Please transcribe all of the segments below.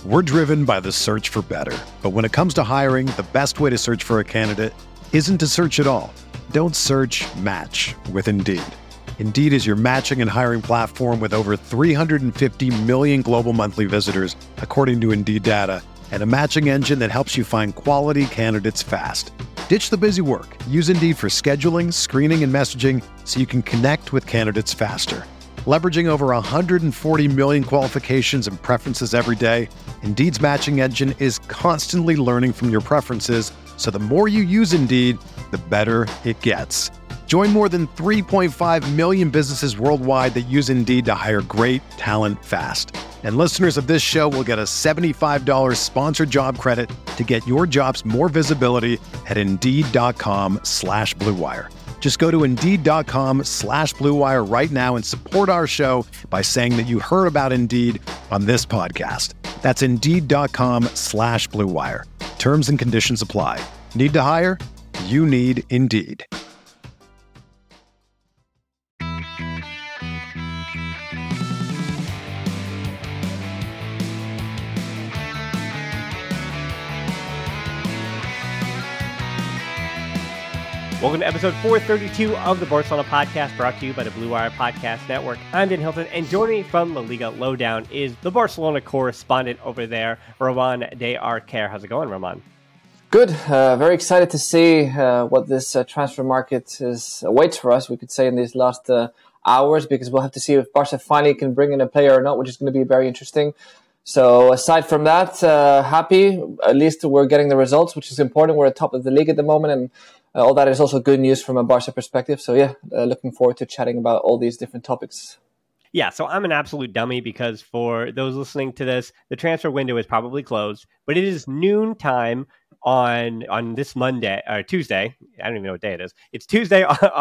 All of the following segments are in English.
We're driven by the search for better. But when it comes to hiring, the best way to search for a candidate isn't to search at all. Don't search, match with Indeed. Indeed is your matching and hiring platform with over 350 million global monthly visitors, according to Indeed data, and a matching engine that helps you find quality candidates fast. Ditch the busy work. Use Indeed for scheduling, screening, and messaging so you can connect with candidates faster. Leveraging over 140 million qualifications and preferences every day, Indeed's matching engine is constantly learning from your preferences, so the more you use Indeed, the better it gets. Join more than 3.5 million businesses worldwide that use Indeed to hire great talent fast. And listeners of this show will get a $75 sponsored job credit to get your jobs more visibility at Indeed.com/Blue Wire. Just go to Indeed.com/Blue Wire right now and support our show by saying that you heard about Indeed on this podcast. That's Indeed.com/Blue Wire. Terms and conditions apply. Need to hire? You need Indeed. Welcome to episode 432 of the Barcelona Podcast, brought to you by the Blue Wire Podcast Network. I'm Dan Hilton, and joining me from La Liga Lowdown is the Barcelona correspondent over there, Roman de Arquer. How's it going, Roman? Good. Very excited to see what this transfer market awaits for us, we could say, in these last hours, because we'll have to see if Barca finally can bring in a player or not, which is going to be very interesting. So aside from that, happy. At least we're getting the results, which is important. We're at the top of the league at the moment, and all that is also good news from a Barca perspective. So yeah, looking forward to chatting about all these different topics. Yeah, so I'm an absolute dummy because for those listening to this, the transfer window is probably closed, but it is noon time on this Monday or Tuesday. I don't even know what day it is. It's Tuesday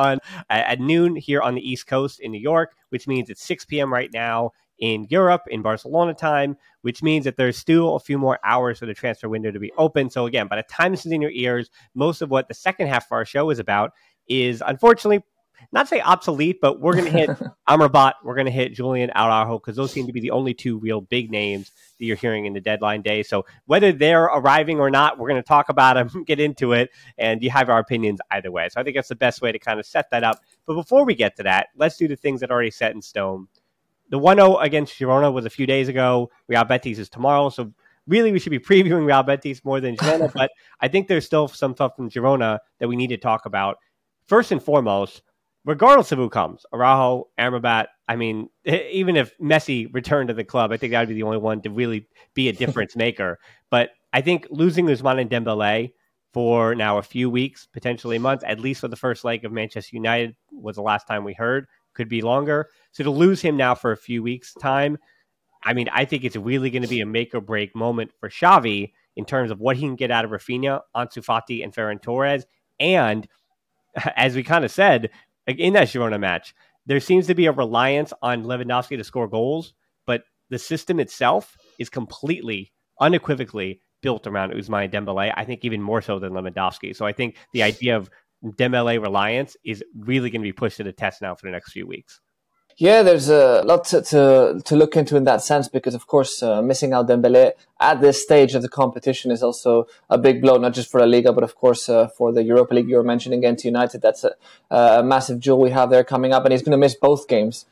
at noon here on the East Coast in New York, which means it's 6 p.m. right now in Europe, in Barcelona time, which means that there's still a few more hours for the transfer window to be open. So again, by the time this is in your ears, most of what the second half of our show is about is, unfortunately, not say obsolete, but we're going to hit Amrabat, we're going to hit Julian Araujo, because those seem to be the only two real big names that you're hearing in the deadline day. So whether they're arriving or not, we're going to talk about them, get into it, and you have our opinions either way. So I think that's the best way to kind of set that up. But before we get to that, let's do the things that are already set in stone. The 1-0 against Girona was a few days ago. Real Betis is tomorrow. So really, we should be previewing Real Betis more than Girona. But I think there's still some stuff from Girona that we need to talk about. First and foremost, regardless of who comes, Araujo, Amrabat, I mean, even if Messi returned to the club, I think that would be the only one to really be a difference maker. But I think losing Ousmane and Dembele for now a few weeks, potentially months, at least for the first leg of Manchester United was the last time we heard. Could be longer. So to lose him now for a few weeks' time, I mean, I think it's really going to be a make or break moment for Xavi in terms of what he can get out of Rafinha, Ansu Fati, and Ferran Torres. And as we kind of said, in that Girona match, there seems to be a reliance on Lewandowski to score goals, but the system itself is completely, unequivocally built around Ousmane Dembele, I think even more so than Lewandowski. So I think the idea of Dembele reliance is really going to be pushed to the test now for the next few weeks. Yeah, there's a lot to look into in that sense, because of course missing out Dembele at this stage of the competition is also a big blow, not just for La Liga, but of course for the Europa League you were mentioning against United. That's a massive jewel we have there coming up, and he's going to miss both games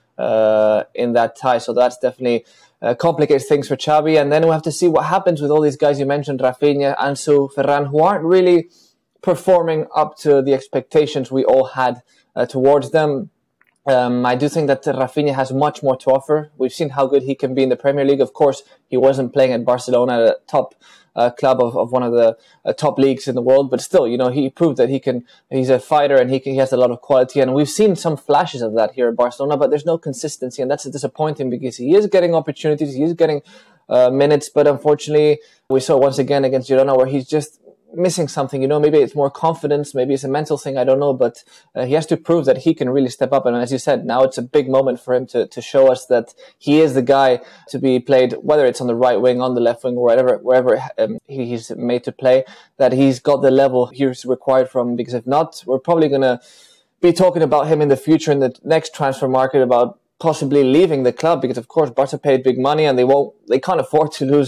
in that tie, so that's definitely complicates things for Xavi. And then we'll have to see what happens with all these guys you mentioned, Rafinha, Ansu, Ferran, who aren't really performing up to the expectations we all had towards them. I do think that Rafinha has much more to offer. We've seen how good he can be in the Premier League. Of course, he wasn't playing at Barcelona, a top club of one of the top leagues in the world, but still, you know, he proved that he's a fighter and he has a lot of quality. And we've seen some flashes of that here at Barcelona, but there's no consistency, and that's disappointing because he is getting opportunities, he is getting minutes, but unfortunately, we saw once again against Girona where he's just missing something. You know, maybe it's more confidence, maybe it's a mental thing, I don't know, but he has to prove that he can really step up. And as you said, now it's a big moment for him to show us that he is the guy to be played, whether it's on the right wing, on the left wing, or wherever he's made to play, that he's got the level he's required from, because if not, we're probably going to be talking about him in the future in the next transfer market about possibly leaving the club, because of course Barca paid big money and they can't afford to lose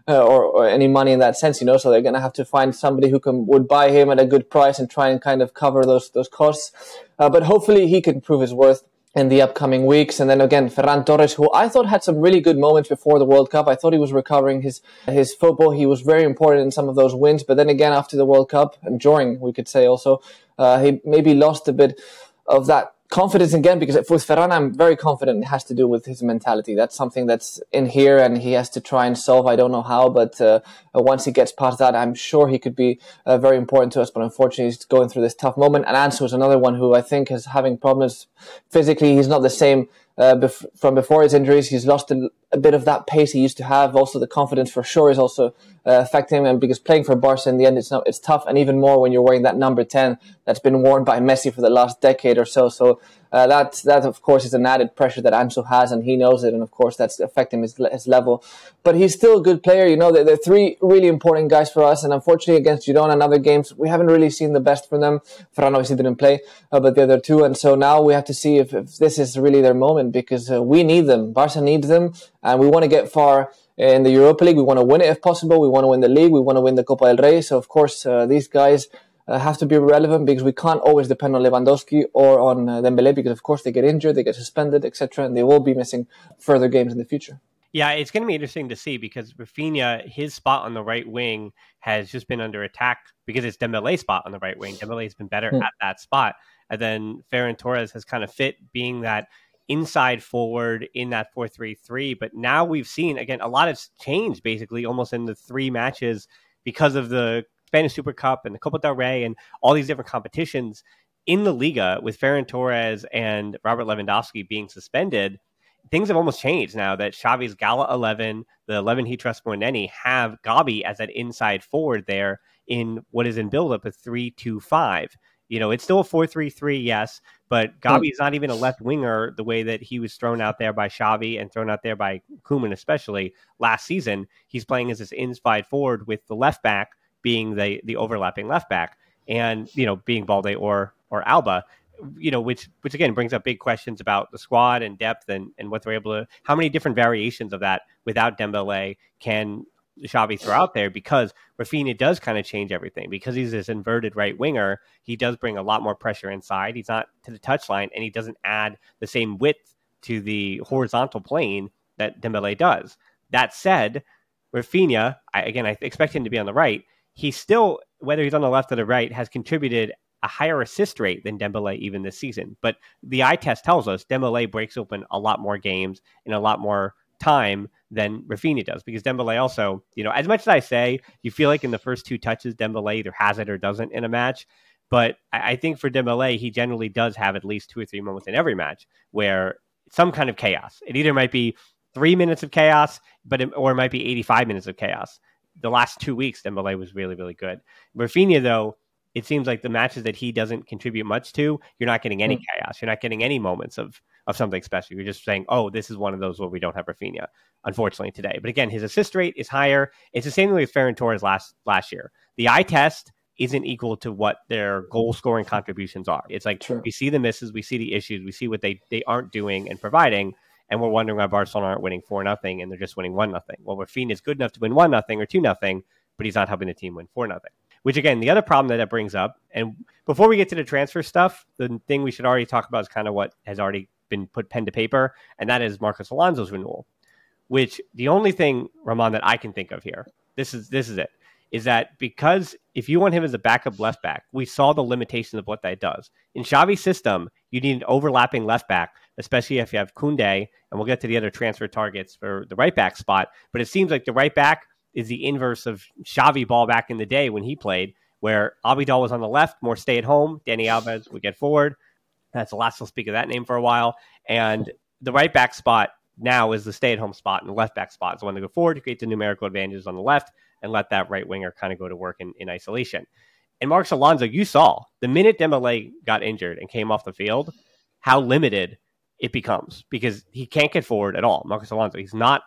or any money in that sense, so they're going to have to find somebody who would buy him at a good price and try and kind of cover those costs. But hopefully he can prove his worth in the upcoming weeks. And then again, Ferran Torres, who I thought had some really good moments before the World Cup. I thought he was recovering his football. He was very important in some of those wins. But then again, after the World Cup, and during, we could say also, he maybe lost a bit of that confidence again, because with Ferran, I'm very confident it has to do with his mentality. That's something that's in here and he has to try and solve. I don't know how, but once he gets past that, I'm sure he could be very important to us. But unfortunately, he's going through this tough moment. And Ansu is another one who I think is having problems physically. He's not the same from before his injuries. He's lost a bit of that pace he used to have. Also, the confidence for sure is also affecting him. And because playing for Barca in the end, it's tough, and even more when you're wearing that number 10 that's been worn by Messi for the last decade or so. So that of course is an added pressure that Ansu has, and he knows it. And of course that's affecting his level. But he's still a good player. They're three really important guys for us. And unfortunately against Girona and other games, we haven't really seen the best from them. Ferran obviously didn't play, but the other two. And so now we have to see if this is really their moment, because we need them. Barca needs them, and we want to get far in the Europa League. We want to win it if possible. We want to win the league. We want to win the Copa del Rey. So of course these guys have to be relevant, because we can't always depend on Lewandowski or on Dembele, because of course they get injured, they get suspended, etc., and they will be missing further games in the future. Yeah, it's going to be interesting to see, because Rafinha, his spot on the right wing has just been under attack because it's Dembele's spot on the right wing. Dembele has been better at that spot. And then Ferran Torres has kind of fit being that inside forward in that 4-3-3. But now we've seen, again, a lot has changed basically almost in the three matches because of the Spanish Super Cup and the Copa del Rey and all these different competitions in the Liga, with Ferran Torres and Robert Lewandowski being suspended. Things have almost changed now that Xavi's Gala 11, the 11 he trusts more than any, have Gabi as that inside forward there in what is in build-up a 3-2-5. It's still a 4-3-3, yes, but Gabi is not even a left winger the way that he was thrown out there by Xavi and thrown out there by Koeman, especially last season. He's playing as this inside forward with the left back being the overlapping left back, and being Balde or Alba. Which again brings up big questions about the squad and depth and what they're able to, how many different variations of that without Dembele can Xavi throw out there, because Rafinha does kind of change everything. Because he's this inverted right winger, he does bring a lot more pressure inside. He's not to the touchline, and he doesn't add the same width to the horizontal plane that Dembele does. That said, Rafinha, I expect him to be on the right. He still, whether he's on the left or the right, has contributed a higher assist rate than Dembele even this season. But the eye test tells us Dembele breaks open a lot more games in a lot more time than Rafinha does, because Dembele also, as much as I say, you feel like in the first two touches, Dembele either has it or doesn't in a match. But I think for Dembele, he generally does have at least 2 or 3 moments in every match where some kind of chaos. It either might be 3 minutes of chaos, or it might be 85 minutes of chaos. The last 2 weeks, Dembele was really, really good. Rafinha, though, it seems like the matches that he doesn't contribute much to, you're not getting any chaos. You're not getting any moments of something special. You're just saying, oh, this is one of those where we don't have Rafinha, unfortunately, today. But again, his assist rate is higher. It's the same way with Ferran Torres last year. The eye test isn't equal to what their goal-scoring contributions are. It's like we see the misses, we see the issues, we see what they aren't doing and providing, and we're wondering why Barcelona aren't winning 4-0 and they're just winning 1-0. Well, Rafinha is good enough to win 1-0 or 2-0, but he's not helping the team win 4-0. Which, again, the other problem that brings up, and before we get to the transfer stuff, the thing we should already talk about is kind of what has already been put pen to paper, and that is Marcos Alonso's renewal. Which, the only thing, Ramon, that I can think of here, this is it, is that because if you want him as a backup left back, we saw the limitations of what that does. In Xavi's system, you need an overlapping left back, especially if you have Koundé, and we'll get to the other transfer targets for the right back spot, but it seems like the right back is the inverse of Xavi ball back in the day when he played, where Abidal was on the left, more stay at home. Dani Alves would get forward. That's the last we'll speak of that name for a while. And the right back spot now is the stay at home spot, and the left back spot is the one to go forward to create the numerical advantages on the left and let that right winger kind of go to work in isolation. And Marcos Alonso, you saw the minute Dembele got injured and came off the field, how limited it becomes, because he can't get forward at all. Marcos Alonso, he's not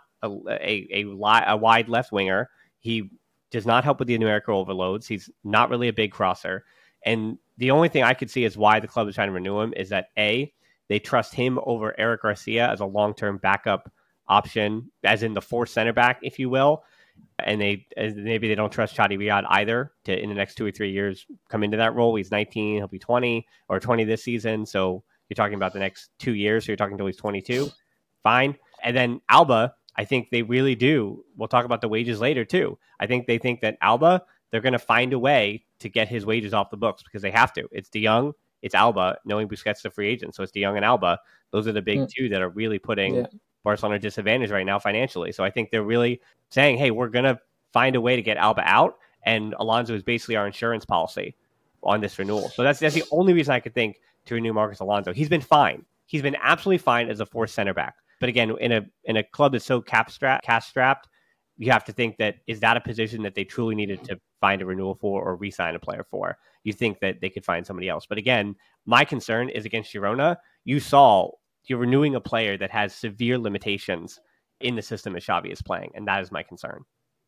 a wide left winger. He does not help with the numerical overloads. He's not really a big crosser. And the only thing I could see is why the club is trying to renew him is that A, they trust him over Eric Garcia as a long-term backup option, as in the fourth center back, if you will. and maybe they don't trust Chadi Riyad either to, in the next 2 or 3 years, come into that role. He's 19, he'll be 20 or 20 this season. So you're talking about the next 2 years. So you're talking until he's 22. Fine. And then Alba, I think they really do. We'll talk about the wages later too. I think they think that Alba, they're going to find a way to get his wages off the books because they have to. It's De Jong, it's Alba, knowing Busquets is a free agent. So it's De Jong and Alba. Those are the big two that are really putting Barcelona at a disadvantage right now financially. So I think they're really saying, hey, we're going to find a way to get Alba out. And Alonso is basically our insurance policy on this renewal. So that's the only reason I could think to renew Marcos Alonso. He's been fine. He's been absolutely fine as a fourth center back. But again, in a club that's so cash strapped, you have to think that is that a position that they truly needed to find a renewal for or re-sign a player for? You think that they could find somebody else. But again, my concern is against Girona. You saw you're renewing a player that has severe limitations in the system that Xavi is playing, and that is my concern.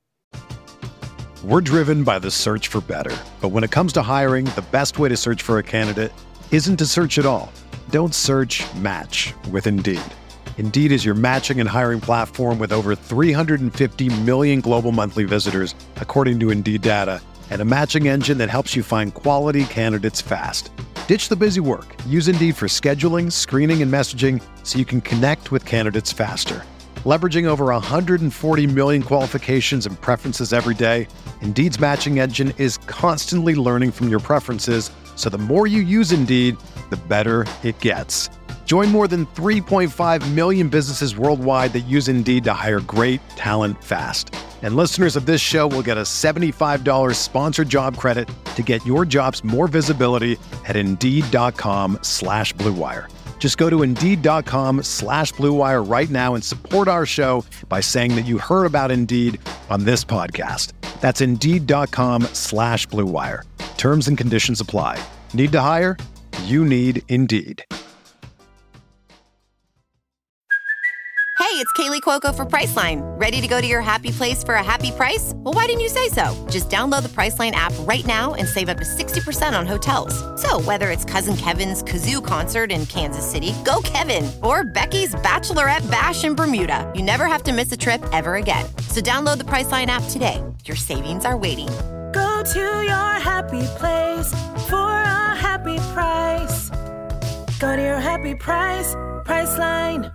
We're driven by the search for better. But when it comes to hiring, the best way to search for a candidate isn't to search at all. Don't search, match with Indeed. Indeed is your matching and hiring platform with over 350 million global monthly visitors, according to Indeed data, and a matching engine that helps you find quality candidates fast. Ditch the busy work. Use Indeed for scheduling, screening, and messaging so you can connect with candidates faster. Leveraging over 140 million qualifications and preferences every day, Indeed's matching engine is constantly learning from your preferences, so the more you use Indeed, the better it gets. Join more than 3.5 million businesses worldwide that use Indeed to hire great talent fast. And listeners of this show will get a $75 sponsored job credit to get your jobs more visibility at Indeed.com/Blue Wire. Just go to Indeed.com/Blue Wire right now and support our show by saying that you heard about Indeed on this podcast. That's Indeed.com/Blue Wire. Terms and conditions apply. Need to hire? You need Indeed. Hey, it's Kaylee Cuoco for Priceline. Ready to go to your happy place for a happy price? Well, why didn't you say so? Just download the Priceline app right now and save up to 60% on hotels. So whether it's Cousin Kevin's Kazoo Concert in Kansas City, go Kevin, or Becky's Bachelorette Bash in Bermuda, you never have to miss a trip ever again. So download the Priceline app today. Your savings are waiting. Go to your happy place for a happy price. Go to your happy price, Priceline.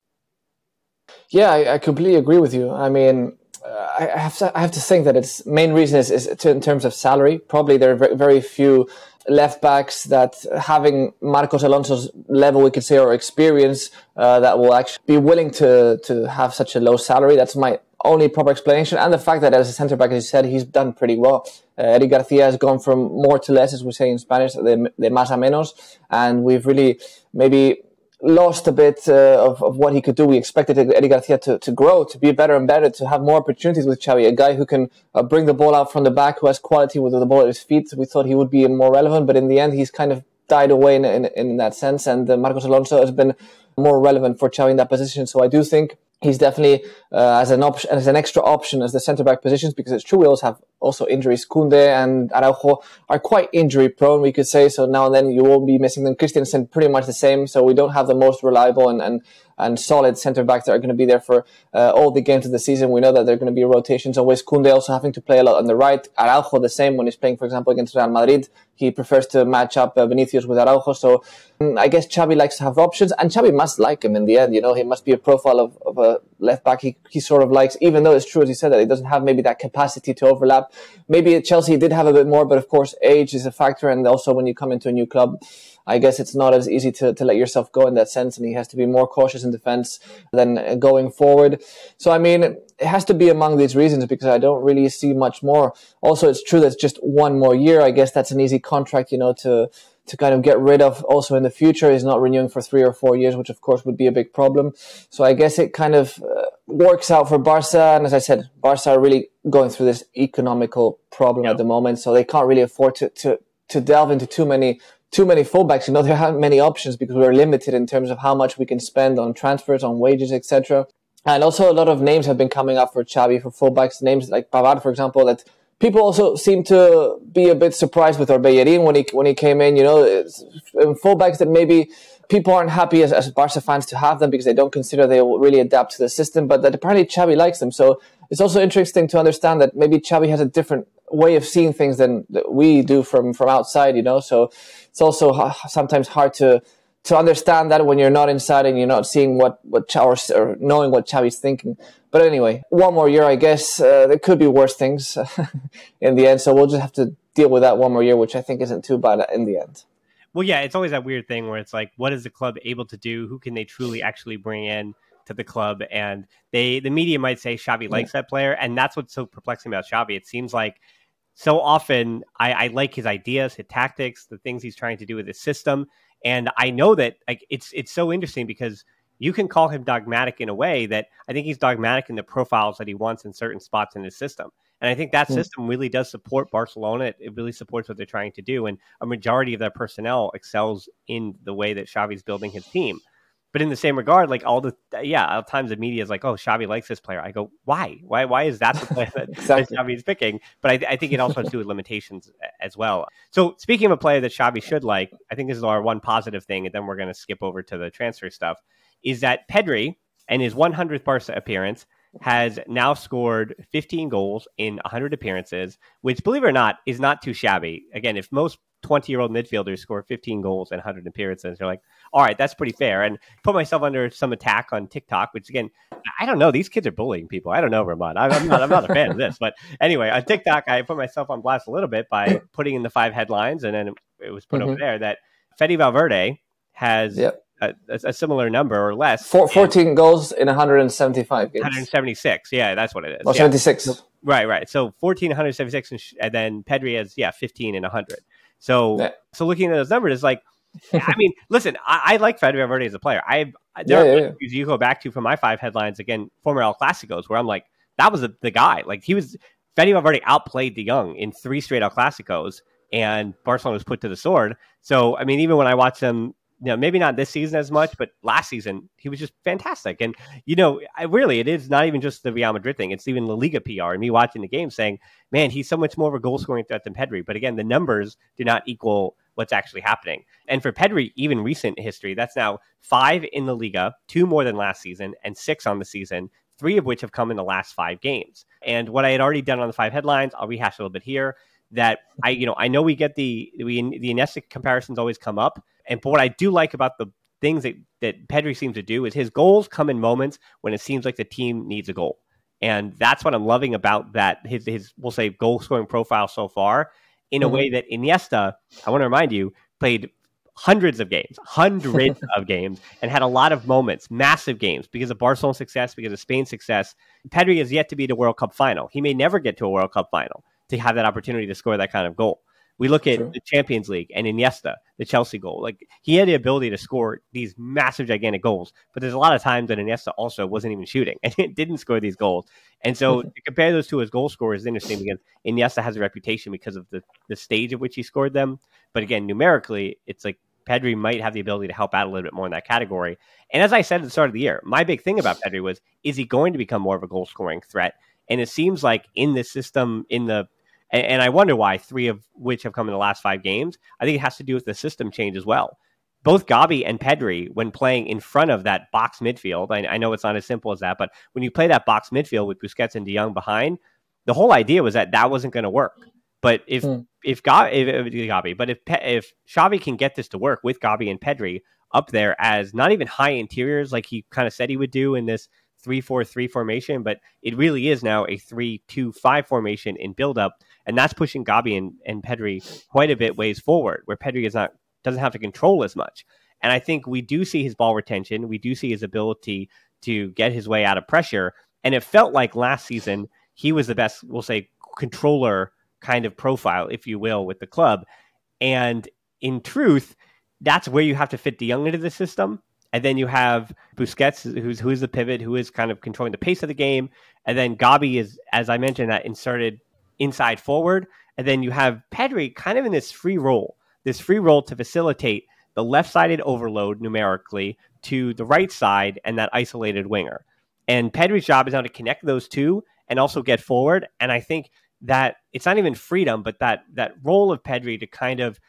Yeah, I completely agree with you. I mean, I have to think that its main reason is in terms of salary. Probably there are very few left backs that having Marcos Alonso's level, we could say, or experience, that will actually be willing to have such a low salary. That's my only proper explanation. And the fact that as a centre back, as you said, he's done pretty well. Eric Garcia has gone from more to less, as we say in Spanish, de más a menos. And we've really maybe lost a bit of what he could do. We expected Eddie Garcia to grow, to be better and better, to have more opportunities with Xavi, a guy who can bring the ball out from the back, who has quality with the ball at his feet. We thought he would be more relevant, but in the end, he's kind of died away in that sense, and Marcos Alonso has been more relevant for Xavi in that position. So I do think he's definitely as an option, as an extra option as the centre-back positions, because it's true we also have injuries. Koundé and Araujo are quite injury-prone, we could say, so now and then you won't be missing them. Christensen, pretty much the same, so we don't have the most reliable and solid centre-backs that are going to be there for all the games of the season. We know that there are going to be rotations. Always Koundé also having to play a lot on the right. Araujo the same when he's playing, for example, against Real Madrid. He prefers to match up Vinicius with Araujo. So I guess Xavi likes to have options, and Xavi must like him in the end. You know, he must be a profile of a left-back he sort of likes, even though it's true, as you said, that he doesn't have maybe that capacity to overlap. Maybe at Chelsea he did have a bit more, but of course age is a factor, and also when you come into a new club, I guess it's not as easy to let yourself go in that sense, and he has to be more cautious in defense than going forward. So, I mean, it has to be among these reasons, because I don't really see much more. Also, it's true that it's just one more year. I guess that's an easy contract, you know, to kind of get rid of also in the future. He's not renewing for 3 or 4 years, which of course would be a big problem. So I guess it kind of works out for Barca. And as I said, Barca are really going through this economical problem at the moment. So they can't really afford to delve into too many fullbacks. You know, there aren't many options because we're limited in terms of how much we can spend on transfers, on wages, etc. And also a lot of names have been coming up for Xavi for fullbacks. Names like Pavard, for example, that people also seem to be a bit surprised with, or Bellerin when he came in. You know, fullbacks that maybe people aren't happy as Barca fans to have them because they don't consider they will really adapt to the system, but that apparently Xavi likes them. So it's also interesting to understand that maybe Xavi has a different way of seeing things than we do from outside, So it's also sometimes hard to understand that when you're not inside and you're not seeing what or knowing what Xavi's thinking. But anyway, one more year, I guess. There could be worse things in the end. So we'll just have to deal with that one more year, which I think isn't too bad in the end. Well, yeah, it's always that weird thing where it's like, what is the club able to do? Who can they truly actually bring in to the club? And the media might say Xavi likes that player. And that's what's so perplexing about Xavi. It seems like so often I like his ideas, his tactics, the things he's trying to do with his system. And I know that like it's so interesting because you can call him dogmatic in a way that I think he's dogmatic in the profiles that he wants in certain spots in his system. And I think that system really does support Barcelona. It really supports what they're trying to do. And a majority of their personnel excels in the way that Xavi's building his team. But in the same regard, like at times the media is like, oh, Xavi likes this player. I go, why? Why is that the player that, exactly. that Xavi is picking? But I think it also has to do with limitations as well. So speaking of a player that Xavi should like, I think this is our one positive thing, and then we're going to skip over to the transfer stuff, is that Pedri, in his 100th Barca appearance, has now scored 15 goals in 100 appearances, which, believe it or not, is not too shabby. Again, if most 20-year-old midfielders score 15 goals in 100 appearances, you're like, all right, that's pretty fair. And put myself under some attack on TikTok, which, again, I don't know. These kids are bullying people. I don't know, Ramon. I'm not a fan of this. But anyway, on TikTok, I put myself on blast a little bit by putting in the 5 headlines, and then it was put over there that Fede Valverde has a similar number or less. 14 goals in 175 games. 176. Yeah, that's what it is. Or 76. Right. So 14, 176, and then Pedri has, 15 and 100. So looking at those numbers, it's like, I mean, listen, I like Fede Valverde as a player. You go back to from my 5 headlines, again, former El Clásicos, where I'm like, that was the guy. Like, Fede Valverde outplayed De Jong in 3 straight El Clásicos, and Barcelona was put to the sword. So, I mean, even when I watch them, maybe not this season as much, but last season, he was just fantastic. And, it is not even just the Real Madrid thing. It's even La Liga PR and me watching the game saying, man, he's so much more of a goal-scoring threat than Pedri. But again, the numbers do not equal what's actually happening. And for Pedri, even recent history, that's now 5 in the Liga, 2 more than last season, and 6 on the season, 3 of which have come in the last 5 games. And what I had already done on the 5 headlines, I'll rehash a little bit here, that I know we get the Iniesta comparisons always come up. But what I do like about the things that Pedri seems to do is his goals come in moments when it seems like the team needs a goal. And that's what I'm loving about that, his we'll say, goal-scoring profile so far, in a way that Iniesta, I want to remind you, played hundreds of games, and had a lot of moments, massive games, because of Barcelona's success, because of Spain's success. Pedri has yet to be to a World Cup final. He may never get to a World Cup final to have that opportunity to score that kind of goal. We look at the Champions League and Iniesta, the Chelsea goal. Like, he had the ability to score these massive, gigantic goals, but there's a lot of times that Iniesta also wasn't even shooting and didn't score these goals. And so to compare those two as goal scorers is interesting because Iniesta has a reputation because of the stage at which he scored them. But again, numerically, it's like Pedri might have the ability to help out a little bit more in that category. And as I said at the start of the year, my big thing about Pedri was, is he going to become more of a goal-scoring threat? And it seems like in this system, and I wonder why, 3 of which have come in the last 5 games, I think it has to do with the system change as well. Both Gavi and Pedri, when playing in front of that box midfield, I know it's not as simple as that, but when you play that box midfield with Busquets and De Jong behind, the whole idea was that wasn't going to work. But if Xavi can get this to work with Gavi and Pedri up there as not even high interiors like he kind of said he would do in this 3-4-3 formation, but it really is now a 3-2-5 formation in build-up, and that's pushing Gavi and Pedri quite a bit ways forward, where Pedri doesn't have to control as much. And I think we do see his ball retention, we do see his ability to get his way out of pressure, and it felt like last season he was the best, we'll say, controller kind of profile, if you will, with the club. And in truth, that's where you have to fit De Jong into the system. And then you have Busquets, who's the pivot, who is kind of controlling the pace of the game. And then Gavi is, as I mentioned, that inserted inside forward. And then you have Pedri kind of in this free role to facilitate the left-sided overload numerically to the right side and that isolated winger. And Pedri's job is now to connect those two and also get forward. And I think that it's not even freedom, but that role of Pedri to kind of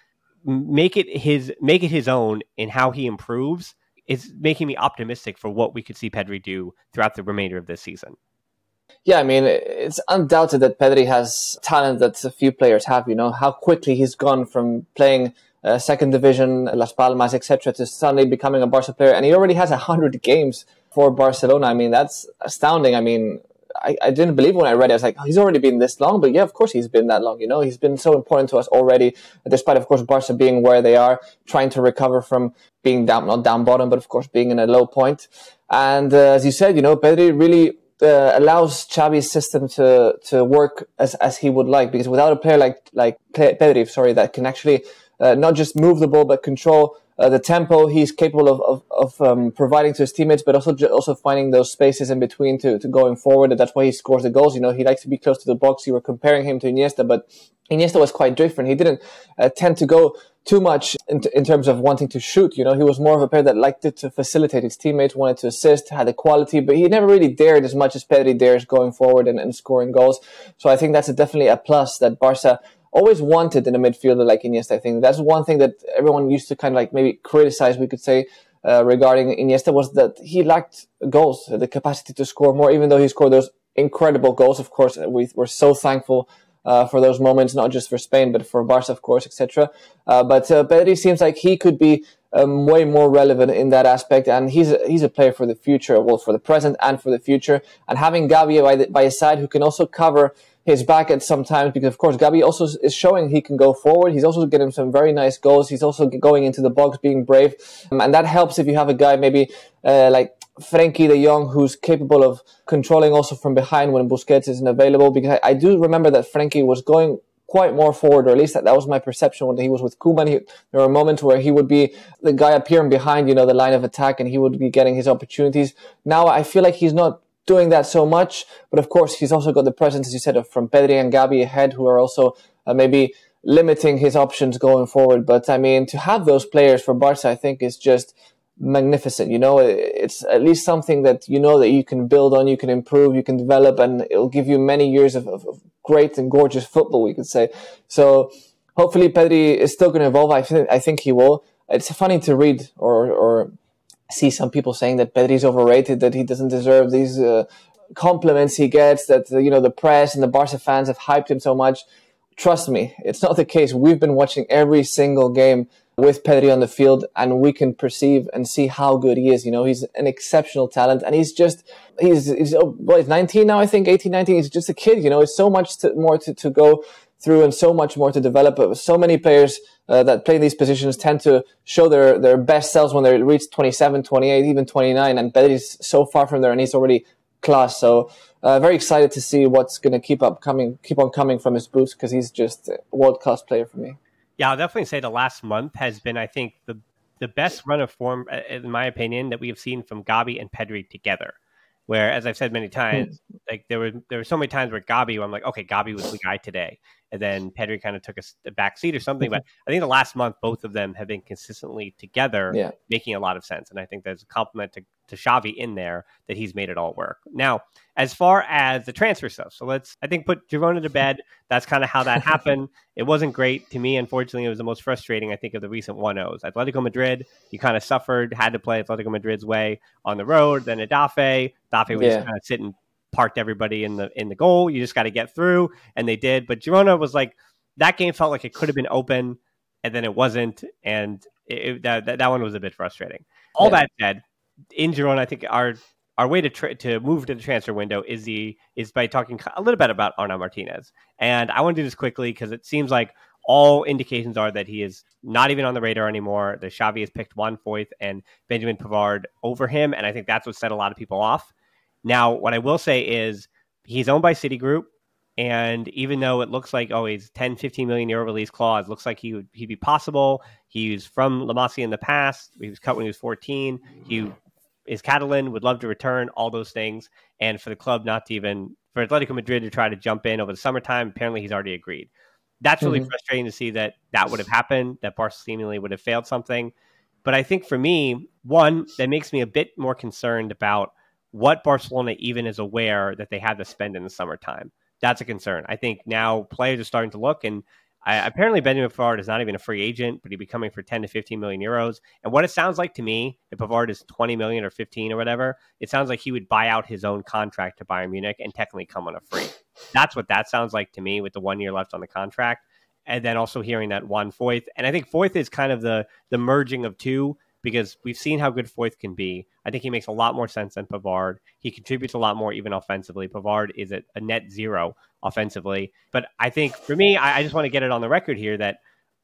make it his own in how he improves is making me optimistic for what we could see Pedri do throughout the remainder of this season. Yeah, I mean, it's undoubted that Pedri has talent that a few players have. How quickly he's gone from playing second division, Las Palmas, etc., to suddenly becoming a Barca player. And he already has 100 games for Barcelona. I mean, that's astounding. I mean, I didn't believe when I read it. I was like, he's already been this long. But yeah, of course he's been that long. He's been so important to us already, despite, of course, Barca being where they are, trying to recover from being down, not down bottom, but of course being in a low point. And as you said, Pedri really allows Xavi's system to work as he would like, because without a player like Pedri, that can actually not just move the ball but control the tempo, he's capable of providing to his teammates, but also finding those spaces in between to going forward. And that's why he scores the goals. He likes to be close to the box. You were comparing him to Iniesta, but Iniesta was quite different. He didn't tend to go too much in terms of wanting to shoot. He was more of a player that liked it to facilitate his teammates, wanted to assist, had the quality, but he never really dared as much as Pedri dares going forward and scoring goals. So I think that's definitely a plus that Barca always wanted in a midfielder like Iniesta. I think that's one thing that everyone used to kind of like maybe criticize, we could say, regarding Iniesta, was that he lacked goals, the capacity to score more, even though he scored those incredible goals. Of course, we're so thankful for those moments, not just for Spain, but for Barca, of course, etc. But Pedri seems like he could be way more relevant in that aspect, and he's a player for the future, well, for the present and for the future. And having Gavi by his side, who can also cover his back at some times, because of course Gavi also is showing he can go forward. He's also getting some very nice goals. He's also going into the box, being brave, and that helps if you have a guy maybe like Frenkie de Jong, who's capable of controlling also from behind when Busquets isn't available. Because I do remember that Frenkie was going quite more forward, or at least that was my perception when he was with Koeman. There were moments where he would be the guy appearing behind, the line of attack, and he would be getting his opportunities. Now I feel like he's not doing that so much, but of course he's also got the presence, as you said, from Pedri and Gavi ahead, who are also maybe limiting his options going forward. But I mean, to have those players for Barca, I think is just magnificent. It's at least something that that you can build on, you can improve, you can develop, and it'll give you many years of great and gorgeous football, we could say. So hopefully Pedri is still going to evolve. I think he will. It's funny to read or see some people saying that Pedri's overrated, that he doesn't deserve these compliments he gets, that the press and the Barca fans have hyped him so much. Trust me, it's not the case. We've been watching every single game with Pedri on the field, and we can perceive and see how good he is. He's an exceptional talent, and he's 19 now, I think, 18, 19. He's just a kid. It's so much more to go through and so much more to develop. But so many players that play in these positions tend to show their best selves when they reach 27, 28, even 29. And Pedri's so far from there, and he's already class. So very excited to see what's going to keep on coming from his boots, because he's just a world-class player for me. Yeah, I'll definitely say the last month has been, I think, the best run of form, in my opinion, that we have seen from Gavi and Pedri together. Where, as I've said many times, like there were so many times where Gavi, I'm like, okay, Gavi was the guy today, and then Pedri kind of took a back seat or something. But I think the last month, both of them have been consistently together, making a lot of sense. And I think there's a compliment to Xavi in there that he's made it all work. Now, as far as the transfer stuff, so let's, I think, put Girona to bed. That's kind of how that happened. It wasn't great to me. Unfortunately, it was the most frustrating, I think, of the recent 1-0s. Atletico Madrid, you kind of suffered, had to play Atletico Madrid's way on the road. Then Edafe was just kind of sitting, parked everybody in the goal. You just got to get through, and they did. But Girona was like, that game felt like it could have been open, and then it wasn't, and that one was a bit frustrating. All that said, in Girona, I think our way to move to the transfer window is by talking a little bit about Arnau Martinez. And I want to do this quickly because it seems like all indications are that he is not even on the radar anymore. The Xavi has picked Juan Foyth and Benjamin Pavard over him, and I think that's what set a lot of people off. Now, what I will say is he's owned by Citigroup, and even though it looks like, he's 10, 15 million euro release clause, looks like he'd be possible. He's from La Masia in the past. He was cut when he was 14. He is Catalan, would love to return, all those things. And for the club not to even, for Atletico Madrid to try to jump in over the summertime, apparently he's already agreed. That's really frustrating to see that would have happened, that Barca seemingly would have failed something. But I think for me, one, that makes me a bit more concerned about what Barcelona even is aware that they have to spend in the summertime. That's a concern. I think now players are starting to look, and Apparently, Benjamin Pavard is not even a free agent, but he'd be coming for 10 to 15 million euros. And what it sounds like to me, if Pavard is 20 million or 15 or whatever, it sounds like he would buy out his own contract to Bayern Munich and technically come on a free. That's what that sounds like to me with the 1 year left on the contract. And then also hearing that Juan Foyth. And I think Foyth is kind of the merging of two, because we've seen how good Foyth can be. I think he makes a lot more sense than Pavard. He contributes a lot more even offensively. Pavard is a net zero offensively. But I think for me, I just want to get it on the record here that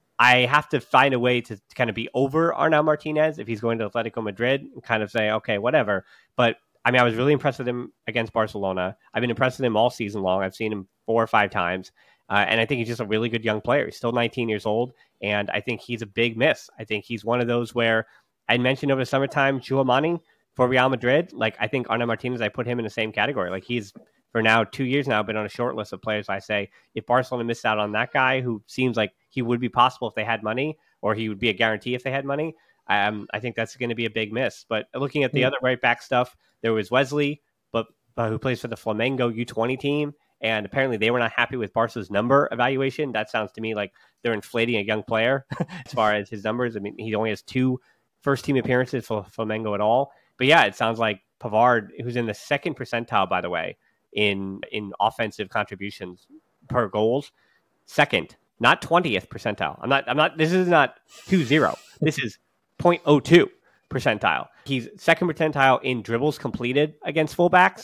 I have to find a way to kind of be over Arnau Martinez if he's going to Atletico Madrid and kind of say, okay, whatever. But I mean, I was really impressed with him against Barcelona. I've been impressed with him all season long. I've seen him 4 or 5 times. And I think he's just a really good young player. He's still 19 years old. And I think he's a big miss. I think he's one of those where I mentioned over the summertime, Tchouaméni for Real Madrid. Like, I think Arnau Martinez, I put him in the same category. Like, he's for now 2 years now been on a short list of players. I say if Barcelona missed out on that guy, who seems like he would be possible if they had money, or he would be a guarantee if they had money, I think that's going to be a big miss. But looking at the other right back stuff, there was Wesley, but who plays for the Flamengo U20 team. And apparently they were not happy with Barca's number evaluation. That sounds to me like they're inflating a young player as far as his numbers. I mean, he only has 2 first-team appearances for Flamengo at all. But yeah, it sounds like Pavard, who's in the 2nd percentile, by the way, in offensive contributions per goals, 2nd, not 20th percentile. I'm not. This is not 2-0. This is 0.02 percentile. He's 2nd percentile in dribbles completed against fullbacks.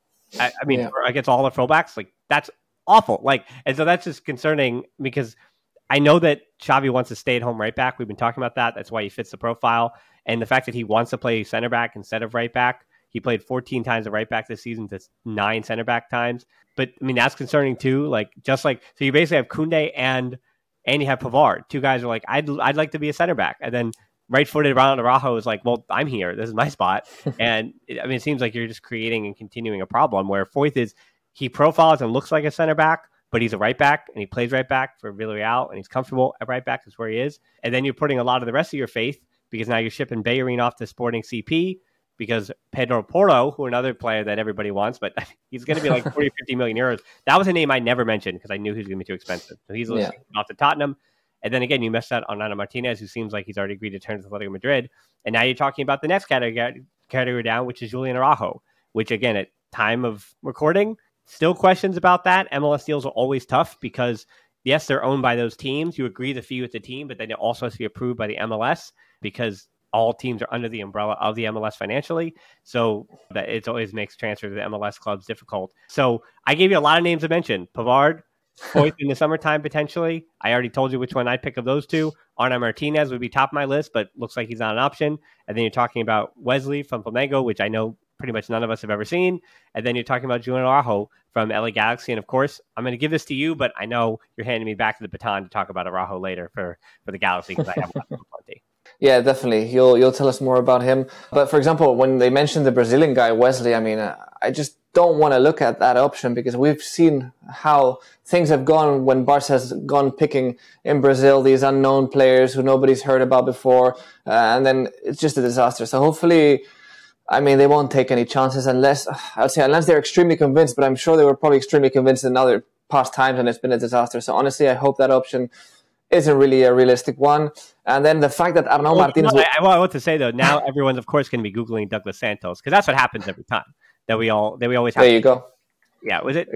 I mean, against all the fullbacks, like that's awful. Like, and so that's just concerning because I know that Xavi wants to stay at home right back. We've been talking about that. That's why he fits the profile. And the fact that he wants to play center back instead of right back. He played 14 times at right back this season to 9 center back times. But I mean, that's concerning too. Like, just like, so you basically have Koundé and you have Pavard. 2 guys are like, I'd like to be a center back. And then right-footed Ronald Araujo is like, well, I'm here. This is my spot. And it seems like you're just creating and continuing a problem where Foyth he profiles and looks like a center back, but he's a right back and he plays right back for Villarreal and he's comfortable at right back. That's where he is. And then you're putting a lot of the rest of your faith because now you're shipping Bellerin off to Sporting CP because Pedro Porro, who another player that everybody wants, but he's going to be like 40, 50 million euros. That was a name I never mentioned because I knew he was going to be too expensive. So he's off to Tottenham. And then again, you messed out on Arnau Martinez, who seems like he's already agreed to turn to Atletico Madrid. And now you're talking about the next category down, which is Julian Araujo, which again, at time of recording, still questions about that. MLS deals are always tough because, yes, they're owned by those teams. You agree the fee with the team, but then it also has to be approved by the MLS because all teams are under the umbrella of the MLS financially. So that it always makes transfer to the MLS clubs difficult. So I gave you a lot of names to mention. Pavard, Foyth in the summertime, potentially. I already told you which one I'd pick of those 2. Arnau Martinez would be top of my list, but looks like he's not an option. And then you're talking about Wesley from Flamengo, which I know pretty much none of us have ever seen. And then you're talking about Julian Araujo from LA Galaxy. And of course, I'm going to give this to you, but I know you're handing me back to the baton to talk about Araujo later for the Galaxy because I have plenty. Yeah, definitely. You'll tell us more about him. But for example, when they mentioned the Brazilian guy, Wesley, I mean, I just don't want to look at that option because we've seen how things have gone when Barca has gone picking in Brazil these unknown players who nobody's heard about before, and then it's just a disaster. So hopefully, I mean, they won't take any chances unless they're extremely convinced, but I'm sure they were probably extremely convinced in other past times and it's been a disaster. So honestly, I hope that option isn't really a realistic one. And then the fact that Arnau Martinez... I want to say, though, now everyone's, of course, going to be Googling Douglas Santos because that's what happens every time. That we always have. There you go. Yeah, was it?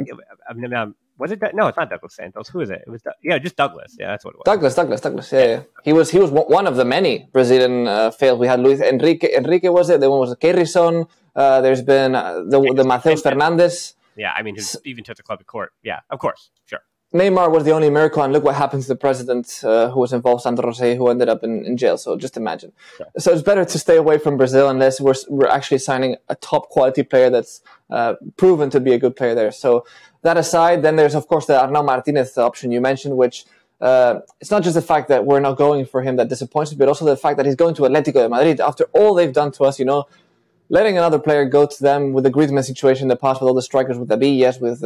Was it? No, it's not Douglas Santos. Who is it? It was just Douglas. Yeah, that's what it was. Douglas. Yeah. He was one of the many Brazilian failed. We had Luis Enrique was it? The one was Keirson. There's been the Mateus Fernandes. Yeah, I mean, who even took the club to court. Yeah, of course, sure. Neymar was the only miracle, and look what happened to the president who was involved, Sandro Rosé, who ended up in jail. So just imagine. Sure. So it's better to stay away from Brazil unless we're actually signing a top quality player that's proven to be a good player there. So that aside, then there's of course the Arnau Martinez option you mentioned, which it's not just the fact that we're not going for him that disappoints me, but also the fact that he's going to Atletico de Madrid after all they've done to us. Letting another player go to them with the Griezmann situation in the past, with all the strikers, with David, with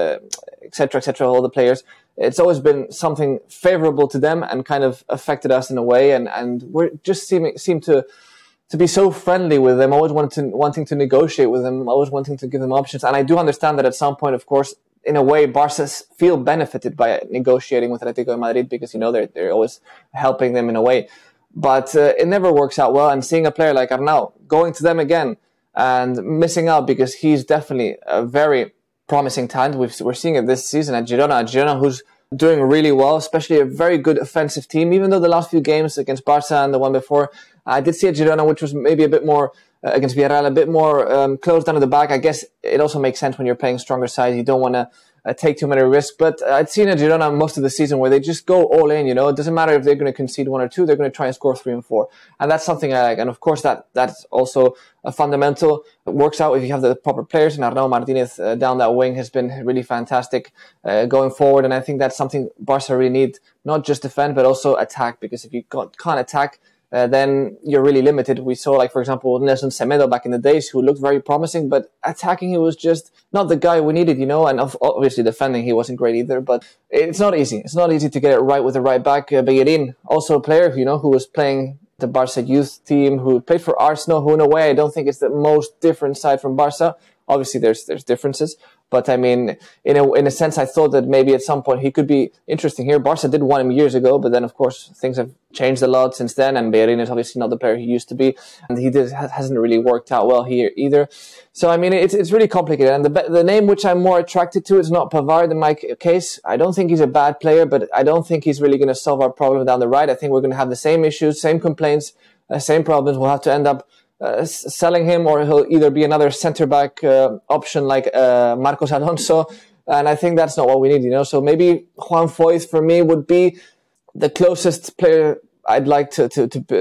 et cetera, all the players. It's always been something favorable to them and kind of affected us in a way. And we're just seem to be so friendly with them, always wanting to negotiate with them, always wanting to give them options. And I do understand that at some point, of course, in a way, Barca feel benefited by negotiating with Atletico de Madrid because, they're always helping them in a way. But it never works out well. And seeing a player like Arnau going to them again and missing out because he's definitely a very promising talent. We're seeing it this season at Girona who's doing really well, especially a very good offensive team. Even though the last few games against Barca and the one before, I did see a Girona which was maybe a bit more, against Villarreal, a bit more closed down at the back. I guess it also makes sense when you're playing stronger sides. You don't want to take too many risks. But I'd seen a Girona most of the season where they just go all in, It doesn't matter if they're going to concede 1 or 2, they're going to try and score 3 and 4. And that's something I like. And of course, that's also a fundamental. It works out if you have the proper players. And Arnau Martinez down that wing has been really fantastic going forward. And I think that's something Barca really need, not just defend, but also attack. Because if you can't attack, then you're really limited. We saw, for example, Nelson Semedo back in the days, who looked very promising, but attacking, he was just not the guy we needed, and obviously defending, he wasn't great either, but it's not easy. It's not easy to get it right with the right back. Bellerin, also a player, who was playing the Barca youth team, who played for Arsenal, who in a way, I don't think it's the most different side from Barca. Obviously, there's differences, but I mean, in a sense, I thought that maybe at some point he could be interesting here. Barca did want him years ago, but then of course things have changed a lot since then, and Bellerin is obviously not the player he used to be, and he hasn't really worked out well here either. So I mean, it's really complicated. And the name which I'm more attracted to is not Pavard in my case. I don't think he's a bad player, but I don't think he's really going to solve our problem down the right. I think we're going to have the same issues, same complaints, same problems. We'll have to end up selling him, or he'll either be another centre-back option like Marcos Alonso, and I think that's not what we need, So maybe Juan Foyth for me would be the closest player I'd like for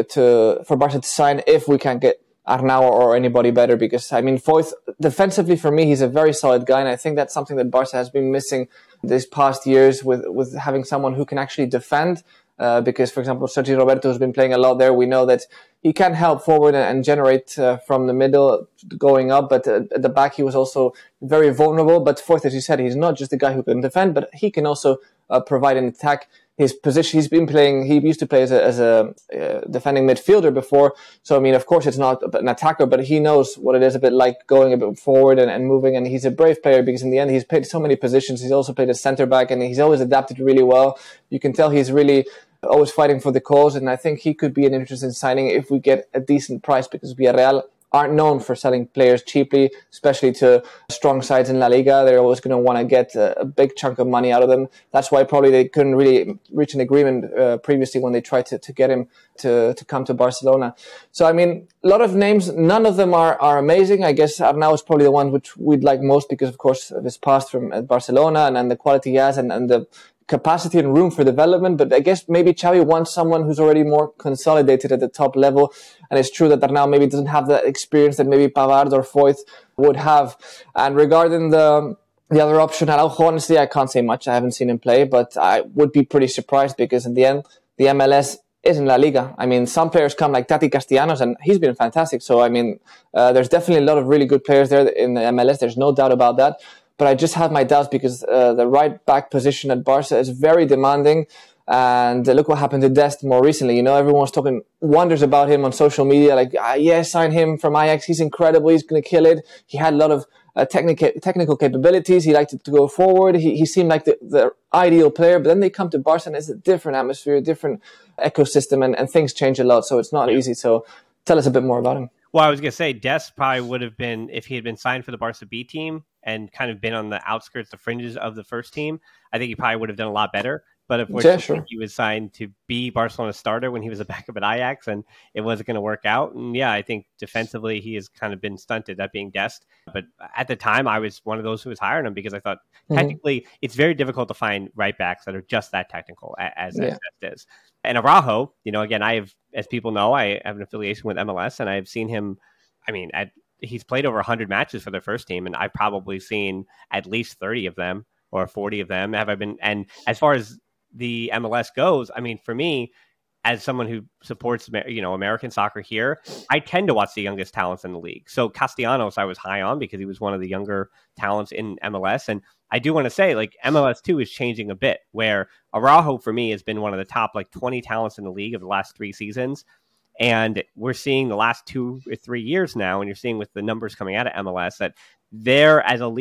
Barca to sign if we can get Arnau or anybody better, because I mean Foyth defensively for me, he's a very solid guy, and I think that's something that Barca has been missing these past years with having someone who can actually defend. Because, for example, Sergi Roberto has been playing a lot there. We know that he can help forward and generate from the middle going up, but at the back he was also very vulnerable. But Foyth, as you said, he's not just a guy who can defend, but he can also provide an attack. His position, he used to play as a defending midfielder before. So, I mean, of course, it's not an attacker, but he knows what it is a bit like going a bit forward and moving. And he's a brave player because in the end, he's played so many positions. He's also played as centre back, and he's always adapted really well. You can tell he's really always fighting for the cause. And I think he could be an interesting signing if we get a decent price, because Villarreal aren't known for selling players cheaply, especially to strong sides in La Liga. They're always going to want to get a big chunk of money out of them. That's why probably they couldn't really reach an agreement previously when they tried to get him to come to Barcelona. So, I mean, a lot of names, none of them are amazing. I guess Arnau is probably the one which we'd like most because, of course, of his past from at Barcelona and the quality he has and the capacity and room for development. But I guess maybe Xavi wants someone who's already more consolidated at the top level. And it's true that Arnau maybe doesn't have the experience that maybe Pavard or Foyth would have. And regarding the other option, Araujo, honestly, I can't say much. I haven't seen him play, but I would be pretty surprised because in the end, the MLS is in La Liga. I mean, some players come like Tati Castellanos, and he's been fantastic. So, I mean, there's definitely a lot of really good players there in the MLS. There's no doubt about that. But I just have my doubts because the right back position at Barca is very demanding. And look what happened to Dest more recently. Everyone was talking wonders about him on social media. Like, sign him from Ajax. He's incredible. He's going to kill it. He had a lot of technical capabilities. He liked to go forward. He seemed like the ideal player. But then they come to Barca and it's a different atmosphere, a different ecosystem, and things change a lot. So it's not easy. So tell us a bit more about him. Well, I was going to say Dest probably would have been, if he had been signed for the Barca B team and kind of been on the outskirts, the fringes of the first team, I think he probably would have done a lot better. But unfortunately, He was signed to be Barcelona's starter when he was a backup at Ajax, and it wasn't going to work out. And yeah, I think defensively he has kind of been stunted, that being Dest. But at the time, I was one of those who was hiring him because I thought technically it's very difficult to find right backs that are just that technical as Dest is. And Araujo, again, as people know, I have an affiliation with MLS, and I've seen him. I mean, he's played over 100 matches for their first team, and I've probably seen at least 30 of them or 40 of them. And as far as the MLS goes, I mean, for me, as someone who supports, American soccer here, I tend to watch the youngest talents in the league. So Castellanos, I was high on because he was one of the younger talents in MLS. And I do want to say, like, MLS 2 is changing a bit, where Araujo, for me, has been one of the top, 20 talents in the league of the last 3 seasons. And we're seeing the last 2 or 3 years now, and you're seeing with the numbers coming out of MLS that they're, as a league,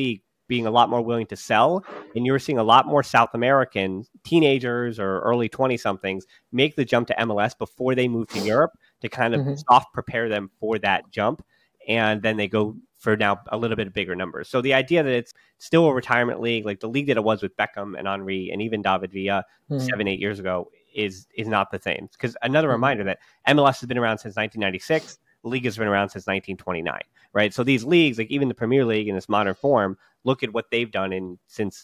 being a lot more willing to sell, and you were seeing a lot more South American teenagers or early 20-somethings make the jump to MLS before they move to Europe to kind of soft prepare them for that jump. And then they go for now a little bit bigger numbers. So the idea that it's still a retirement league, like the league that it was with Beckham and Henry and even David Villa 7-8 years ago, is not the same. Because another reminder that MLS has been around since 1996. The league has been around since 1929, right? So these leagues, like even the Premier League in this modern form, look at what they've done since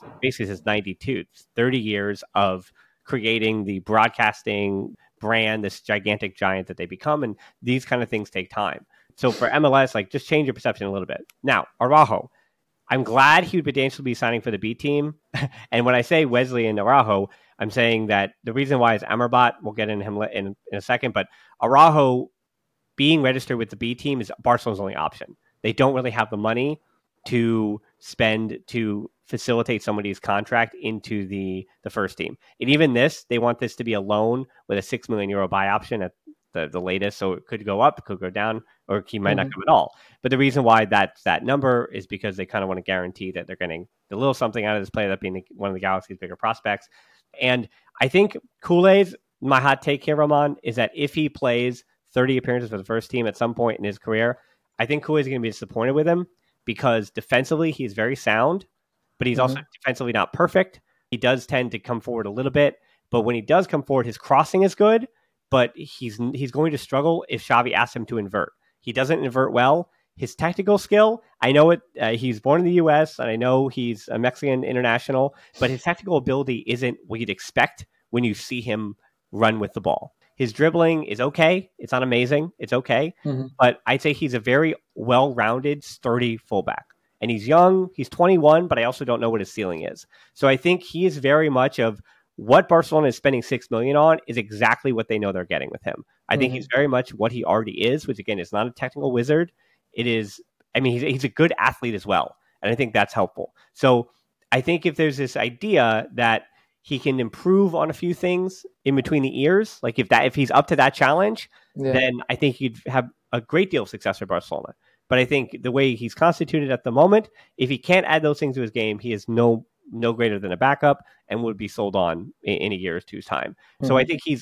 92. It's 30 years of creating the broadcasting brand, this gigantic giant that they become. And these kind of things take time. So for MLS, like just change your perception a little bit. Now, Araujo, I'm glad he would potentially be signing for the B team. And when I say Wesley and Araujo, I'm saying that the reason why is Amrabat. We'll get into him in a second. But Araujo being registered with the B team is Barcelona's only option. They don't really have the money to spend to facilitate somebody's contract into the first team. And even they want this to be a loan with a €6 million buy option at the latest. So it could go up, it could go down, or he might not come at all. But the reason why that's that number is because they kind of want to guarantee that they're getting a little something out of this player, that being one of the Galaxy's bigger prospects. And I think Kool-Aid's, my hot take here, Roman, is that if he plays 30 appearances for the first team at some point in his career, I think Kool-Aid's going to be disappointed with him because defensively he's very sound, but he's also defensively not perfect. He does tend to come forward a little bit, but when he does come forward, his crossing is good, but he's going to struggle if Xavi asks him to invert. He doesn't invert well. His technical skill, I know it. He's born in the U.S., and I know he's a Mexican international, but his technical ability isn't what you'd expect when you see him run with the ball. His dribbling is okay. It's not amazing. It's okay. But I'd say he's a very well-rounded, sturdy fullback. And he's young. He's 21, but I also don't know what his ceiling is. So I think he is very much of what Barcelona is spending $6 million on is exactly what they know they're getting with him. I think he's very much what he already is, which again is not a technical wizard. It is, I mean, he's a good athlete as well. And I think that's helpful. So I think if there's this idea that he can improve on a few things in between the ears, like if he's up to that challenge, then I think he'd have a great deal of success for Barcelona. But I think the way he's constituted at the moment, if he can't add those things to his game, he is no greater than a backup and would be sold on in a year or two's time. So I think he's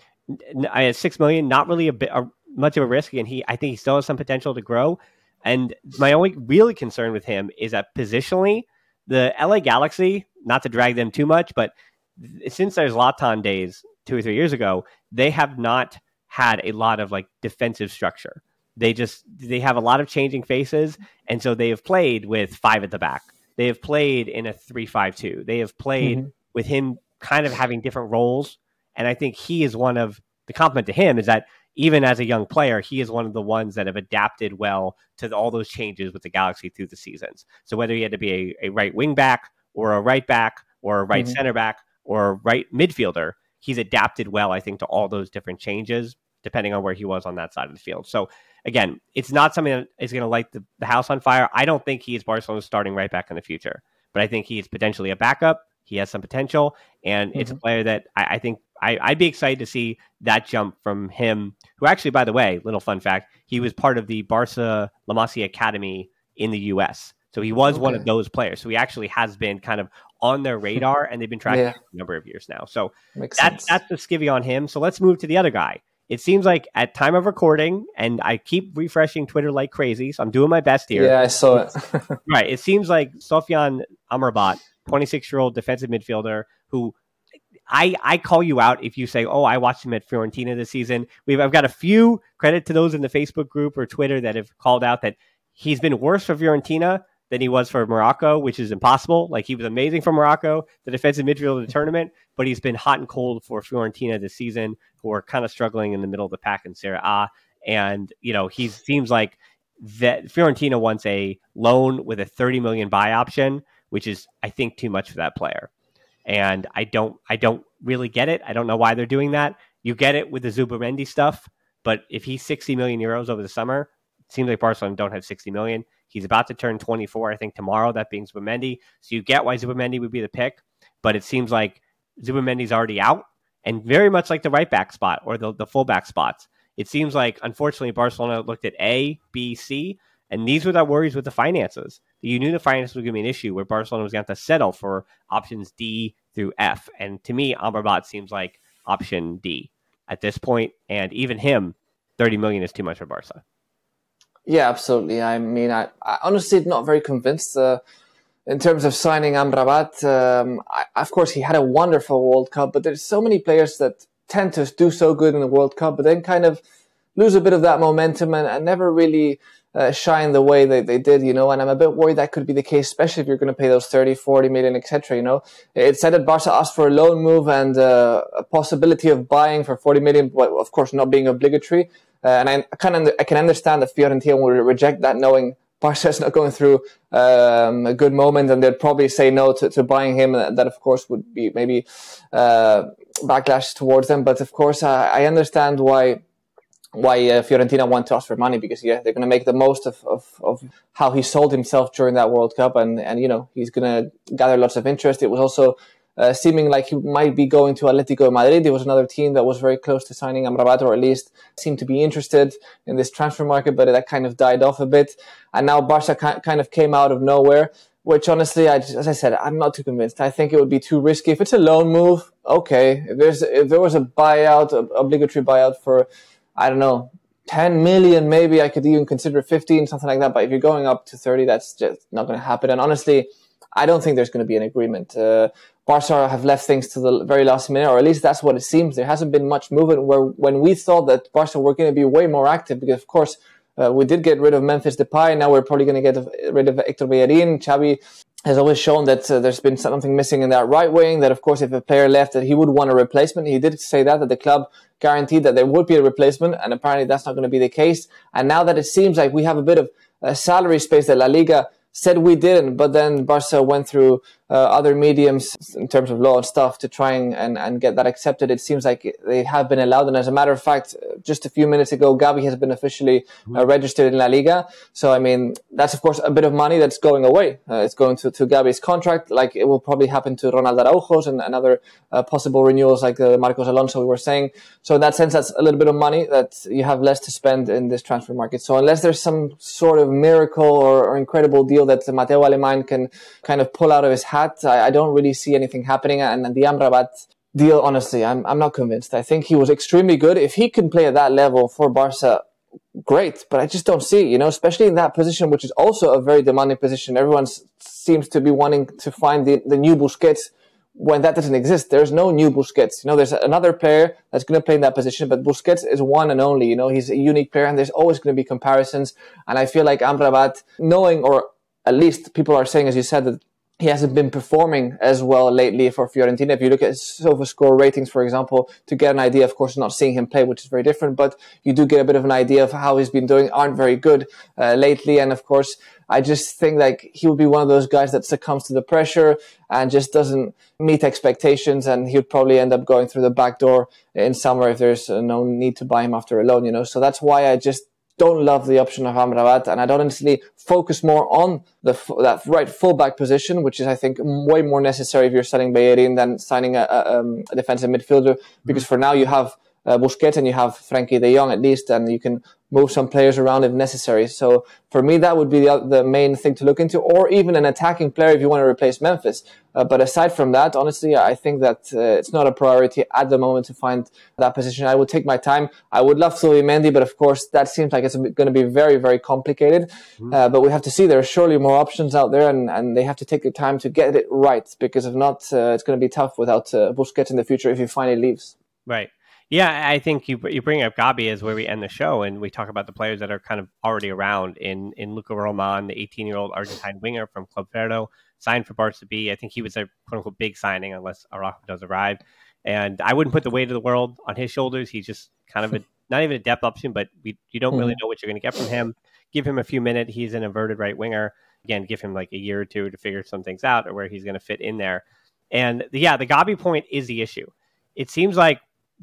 at $6 million, not really much of a risk. And I think he still has some potential to grow. And my only really concern with him is that positionally, the LA Galaxy, not to drag them too much, but since there's Zlatan days 2 or 3 years ago, they have not had a lot of like defensive structure. They have a lot of changing faces. And so they have played with 5 at the back. They have played in a 3-5-2. They have played with him kind of having different roles. And I think he is one of the compliment to him is that even as a young player, he is one of the ones that have adapted well to all those changes with the Galaxy through the seasons. So whether he had to be a right wing back or a right back or a right center back or a right midfielder, he's adapted well, I think, to all those different changes, depending on where he was on that side of the field. So again, it's not something that is going to light the house on fire. I don't think he is Barcelona's starting right back in the future, but I think he is potentially a backup. He has some potential, and it's a player that I think I'd be excited to see that jump from him, who actually, by the way, little fun fact, he was part of the Barca La Masia Academy in the U.S., so he was one of those players. So he actually has been kind of on their radar, and they've been tracking him for a number of years now. So that's the skivvy on him. So let's move to the other guy. It seems like at time of recording, and I keep refreshing Twitter like crazy, so I'm doing my best here. Yeah, I saw it. Right. It seems like Sofiane Amrabat, 26-year-old defensive midfielder, who I call you out if you say, oh, I watched him at Fiorentina this season. I've got a few credit to those in the Facebook group or Twitter that have called out that he's been worse for Fiorentina than he was for Morocco, which is impossible. Like, he was amazing for Morocco, the defensive midfielder of the tournament, but he's been hot and cold for Fiorentina this season, who are kind of struggling in the middle of the pack in Serie A. And, he seems like that Fiorentina wants a loan with a 30 million buy option, which is, I think, too much for that player. And I don't really get it. I don't know why they're doing that. You get it with the Zubimendi stuff, but if he's 60 million euros over the summer, it seems like Barcelona don't have 60 million. He's about to turn 24, I think, tomorrow, that being Zubimendi. So you get why Zubimendi would be the pick, but it seems like Zubimendi's already out, and very much like the right back spot or the fullback spots. It seems like, unfortunately, Barcelona looked at A, B, C, and these were their worries with the finances. you knew the finance was going to be an issue where Barcelona was going to have to settle for options D through F. And to me, Amrabat seems like option D at this point. And even him, 30 million is too much for Barca. Yeah, absolutely. I mean, I honestly not very convinced in terms of signing Amrabat. Of course, he had a wonderful World Cup, but there's so many players that tend to do so good in the World Cup, but then kind of lose a bit of that momentum and never really shine the way they did, and I'm a bit worried that could be the case, especially if you're going to pay those 30, 40 million, etc. It said that Barca asked for a loan move and a possibility of buying for 40 million, but of course not being obligatory. And I can understand that Fiorentina will reject that, knowing Barca is not going through a good moment, and they'd probably say no to buying him. That, of course, would be maybe backlash towards them. But of course, I understand why Fiorentina want to ask for money, because they're going to make the most of how he sold himself during that World Cup, and he's going to gather lots of interest. It was also seeming like he might be going to Atletico Madrid. It was another team that was very close to signing Amrabat, or at least seemed to be interested in this transfer market, but that kind of died off a bit. And now Barca kind of came out of nowhere, which honestly, as I said, I'm not too convinced. I think it would be too risky. If it's a loan move, okay. If there was a buyout, obligatory buyout for, I don't know, 10 million, maybe I could even consider 15, something like that. But if you're going up to 30, that's just not going to happen. And honestly, I don't think there's going to be an agreement. Barca have left things to the very last minute, or at least that's what it seems. There hasn't been much movement when we thought that Barca were going to be way more active, because, of course, we did get rid of Memphis Depay. Now we're probably going to get rid of Hector Bellerin. Xavi has always shown that there's been something missing in that right wing, that, of course, if a player left, that he would want a replacement. He did say that the club guaranteed that there would be a replacement, and apparently that's not going to be the case. And now that it seems like we have a bit of salary space that La Liga said we didn't, but then Barca went through other mediums in terms of law and stuff to try and get that accepted. It seems like they have been allowed. And as a matter of fact, just a few minutes ago, Gavi has been officially registered in La Liga. So, I mean, that's, of course, a bit of money that's going away. It's going to Gavi's contract, like it will probably happen to Ronald Araujo's and other possible renewals like Marcos Alonso we were saying. So in that sense, that's a little bit of money that you have less to spend in this transfer market. So unless there's some sort of miracle or incredible deal that Mateu Alemany can kind of pull out of his hat, I don't really see anything happening. And the Amrabat deal, honestly, I'm not convinced. I think he was extremely good. If he can play at that level for Barca, great. But I just don't see, especially in that position, which is also a very demanding position. Everyone seems to be wanting to find the new Busquets when that doesn't exist. There's no new Busquets. There's another player that's going to play in that position, but Busquets is one and only. He's a unique player, and there's always going to be comparisons. And I feel like Amrabat, knowing, or at least people are saying, as you said, that he hasn't been performing as well lately for Fiorentina. If you look at his SofaScore ratings, for example, to get an idea, of course, not seeing him play, which is very different, but you do get a bit of an idea of how he's been doing, aren't very good lately. And of course, I just think like he would be one of those guys that succumbs to the pressure and just doesn't meet expectations, and he would probably end up going through the back door in summer if there's no need to buy him after a loan, So that's why I just don't love the option of Amrabat, and I don't honestly focus more on that right fullback position, which is, I think, way more necessary if you're selling Bellerin than signing a defensive midfielder, because for now you have Busquets and you have Frenkie de Jong at least, and you can move some players around if necessary. So for me, that would be the main thing to look into, or even an attacking player if you want to replace Memphis. But aside from that, honestly, I think that it's not a priority at the moment to find that position. I would take my time. I would love Zubimendi, but of course, that seems like it's going to be very, very complicated. But we have to see. There are surely more options out there, and they have to take the time to get it right, because if not, it's going to be tough without Busquets in the future if he finally leaves. Right. Yeah, I think you bring up Gavi as where we end the show, and we talk about the players that are kind of already around in Luka Roman, the 18-year-old Argentine winger from Club Ferro, signed for Barca B. I think he was a quote-unquote big signing, unless Araujo does arrive. And I wouldn't put the weight of the world on his shoulders. He's just kind of not even a depth option, but you don't really know what you're going to get from him. Give him a few minutes. He's an inverted right winger. Again, give him like a year or two to figure some things out or where he's going to fit in there. And the Gavi point is the issue. It seems like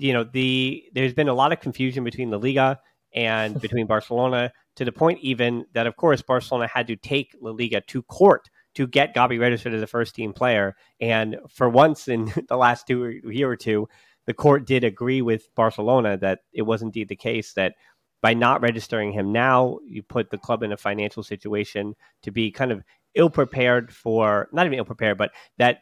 there's been a lot of confusion between La Liga and between Barcelona, to the point even that, of course, Barcelona had to take La Liga to court to get Gavi registered as a first-team player. And for once in the last year or two, the court did agree with Barcelona that it was indeed the case that by not registering him now, you put the club in a financial situation to be kind of ill-prepared for, not even ill-prepared, but that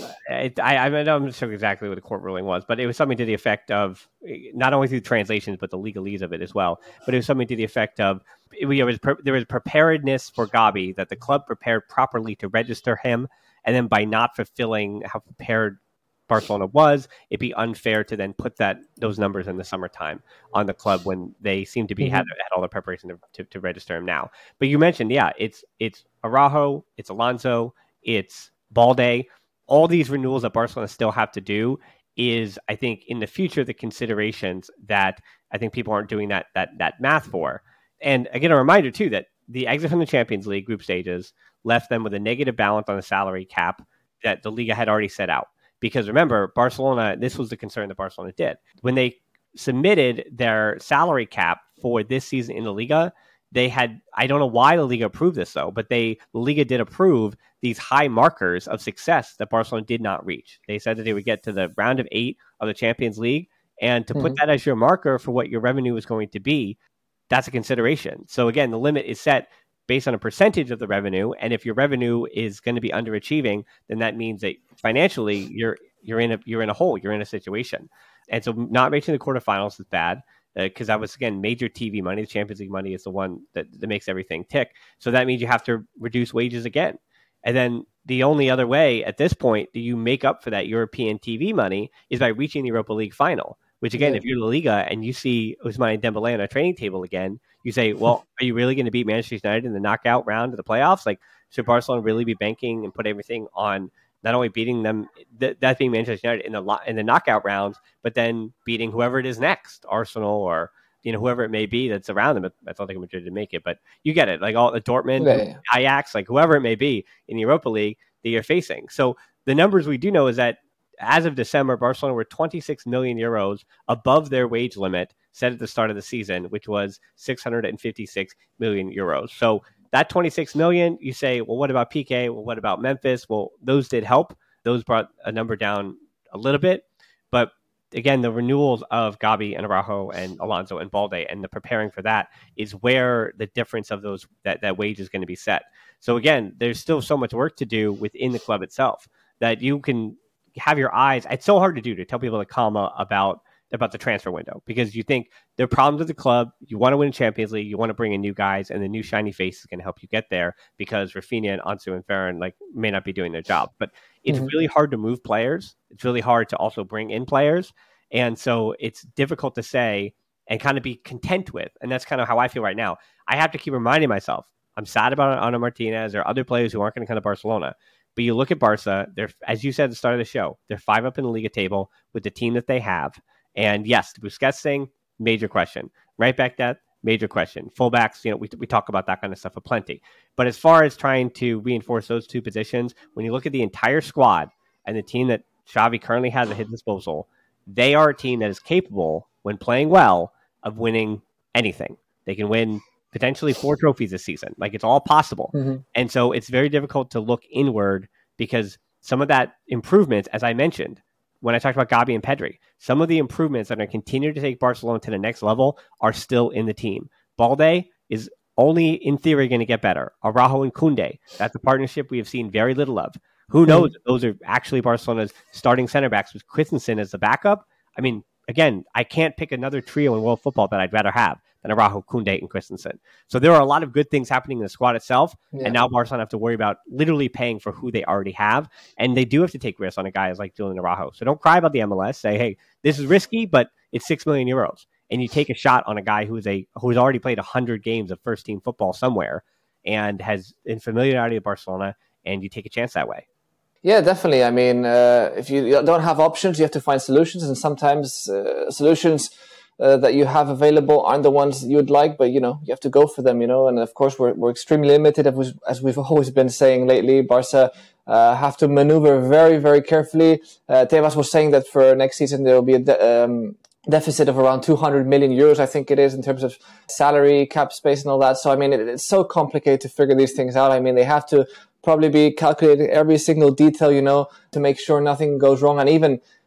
I'm not sure exactly what the court ruling was, but it was something to the effect of, not only through translations, but the legalese of it as well. But it was something to the effect of, there was preparedness for Gabi, that the club prepared properly to register him, and then by not fulfilling how prepared Barcelona was, it'd be unfair to then put those numbers in the summertime on the club when they seem to be had all the preparation to register him now. But you mentioned, it's Araujo, it's Alonso, it's Balde. All these renewals that Barcelona still have to do is, I think, in the future, the considerations that I think people aren't doing that math for. And again, a reminder too that the exit from the Champions League group stages left them with a negative balance on the salary cap that the Liga had already set out. Because remember, Barcelona, this was the concern that Barcelona did. When they submitted their salary cap for this season in the Liga, they had, I don't know why the Liga approved this though, but the Liga did approve these high markers of success that Barcelona did not reach. They said that they would get to the round of 8 of the Champions League, and to put that as your marker for what your revenue is going to be, that's a consideration. So again, the limit is set based on a percentage of the revenue, and if your revenue is going to be underachieving, then that means that financially you're in a hole, you're in a situation. And so not reaching the quarterfinals is bad, because that was, again, major TV money. The Champions League money is the one that makes everything tick. So that means you have to reduce wages again. And then the only other way at this point that you make up for that European TV money is by reaching the Europa League final, which, again, if you're La Liga and you see Ousmane Dembélé on a training table again, you say, well, are you really going to beat Manchester United in the knockout round of the playoffs? Like, should Barcelona really be banking and put everything on not only beating them, that being Manchester United in the knockout rounds, but then beating whoever it is next, Arsenal or whoever it may be that's around them? I don't think Madrid to make it, but you get it. Like all the Dortmund, Ajax, like whoever it may be in the Europa League that you're facing. So the numbers we do know is that as of December, Barcelona were 26 million euros above their wage limit set at the start of the season, which was 656 million euros. So that 26 million, you say, well, what about Piqué? Well, what about Memphis? Well, those did help. Those brought a number down a little bit. But again, the renewals of Gabi and Araujo and Alonso and Balde and the preparing for that is where the difference of those that wage is going to be set. So again, there's still so much work to do within the club itself that you can have your eyes. It's so hard to do, to tell people to calm about the transfer window, because you think there are problems with the club. You want to win a Champions League. You want to bring in new guys, and the new shiny face is going to help you get there, because Rafinha and Ansu and Ferran may not be doing their job. But it's really hard to move players. It's really hard to also bring in players. And so it's difficult to say and kind of be content with. And that's kind of how I feel right now. I have to keep reminding myself, I'm sad about Ana Martinez or other players who aren't going to come to Barcelona. But you look at Barca, they're, as you said at the start of the show, they're 5 up in the Liga table with the team that they have. And yes, the Busquets thing, major question. Right back depth, major question. Fullbacks, we talk about that kind of stuff aplenty. But as far as trying to reinforce those two positions, when you look at the entire squad and the team that Xavi currently has at his disposal, they are a team that is capable, when playing well, of winning anything. They can win potentially 4 trophies this season. Like, it's all possible. And so it's very difficult to look inward, because some of that improvements, as I mentioned, when I talked about Gabi and Pedri, some of the improvements that are going to continue to take Barcelona to the next level are still in the team. Balde is only in theory going to get better. Araujo and Koundé, that's a partnership we have seen very little of. Who knows if those are actually Barcelona's starting center backs with Christensen as the backup? I mean, again, I can't pick another trio in world football that I'd rather have than Araujo, Koundé, and Christensen. So there are a lot of good things happening in the squad itself, and now Barcelona have to worry about literally paying for who they already have, and they do have to take risks on a guy like Julian Araujo. So don't cry about the MLS. Say, hey, this is risky, but it's 6 million euros, and you take a shot on a guy who's already played 100 games of first-team football somewhere and has in familiarity with Barcelona, and you take a chance that way. Yeah, definitely. I mean, if you don't have options, you have to find solutions, and sometimes solutions that you have available aren't the ones you'd like, but you have to go for them. And of course, we're extremely limited, as we've always been saying lately. Barca have to maneuver very, very carefully. Tebas was saying that for next season there will be a deficit of around 200 million euros, I think it is, in terms of salary cap space and all that. So I mean, it's so complicated to figure these things out. I mean, they have to probably be calculating every single detail, to make sure nothing goes wrong. And even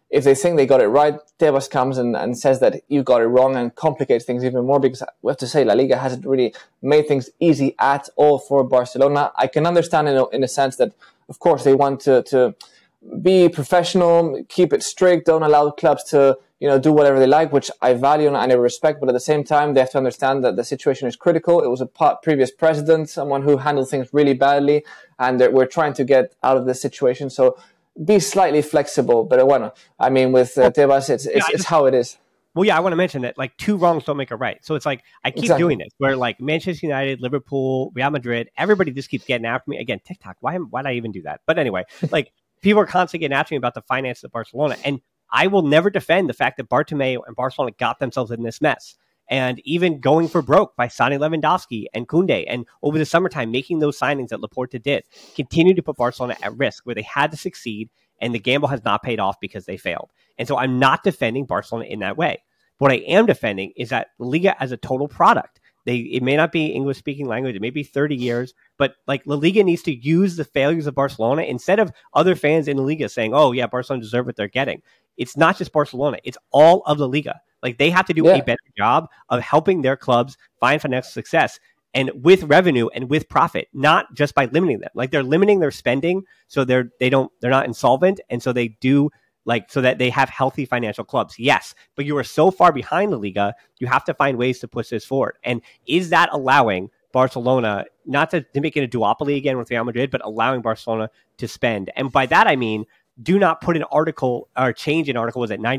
if they think they got it right, Tebas comes and says that you got it wrong and complicates things even more, because we have to say La Liga hasn't really made things easy at all for Barcelona. I can understand in a sense that, of course, they want to be professional, keep it strict, don't allow clubs to do whatever they like, which I value and I respect. But at the same time, they have to understand that the situation is critical. It was a previous president, someone who handled things really badly, and we're trying to get out of this situation. So be slightly flexible. But with Tebas, it's how it is. Well, yeah, I want to mention that like two wrongs don't make a right. So it's like I keep doing this where like Manchester United, Liverpool, Real Madrid, everybody just keeps getting after me. Again, TikTok, why did I even do that? But anyway, like people are constantly getting after me about the finances of Barcelona. And I will never defend the fact that Bartomeu and Barcelona got themselves in this mess. And even going for broke by signing Lewandowski and Koundé, and over the summertime making those signings that Laporta did, continue to put Barcelona at risk where they had to succeed, and the gamble has not paid off because they failed. And so I'm not defending Barcelona in that way. What I am defending is that Liga as a total product. It may not be English-speaking language, it may be 30 years, but like La Liga needs to use the failures of Barcelona instead of other fans in La Liga saying, oh yeah, Barcelona deserve what they're getting. It's not just Barcelona, it's all of La Liga. Like they have to do a better job of helping their clubs find financial success and with revenue and with profit, not just by limiting them. Like they're limiting their spending so they're not insolvent, and so they do so that they have healthy financial clubs. Yes, but you are so far behind La Liga, you have to find ways to push this forward. And is that allowing Barcelona not to make it a duopoly again with Real Madrid, but allowing Barcelona to spend? And by that, I mean, do not put an article or change an article, was it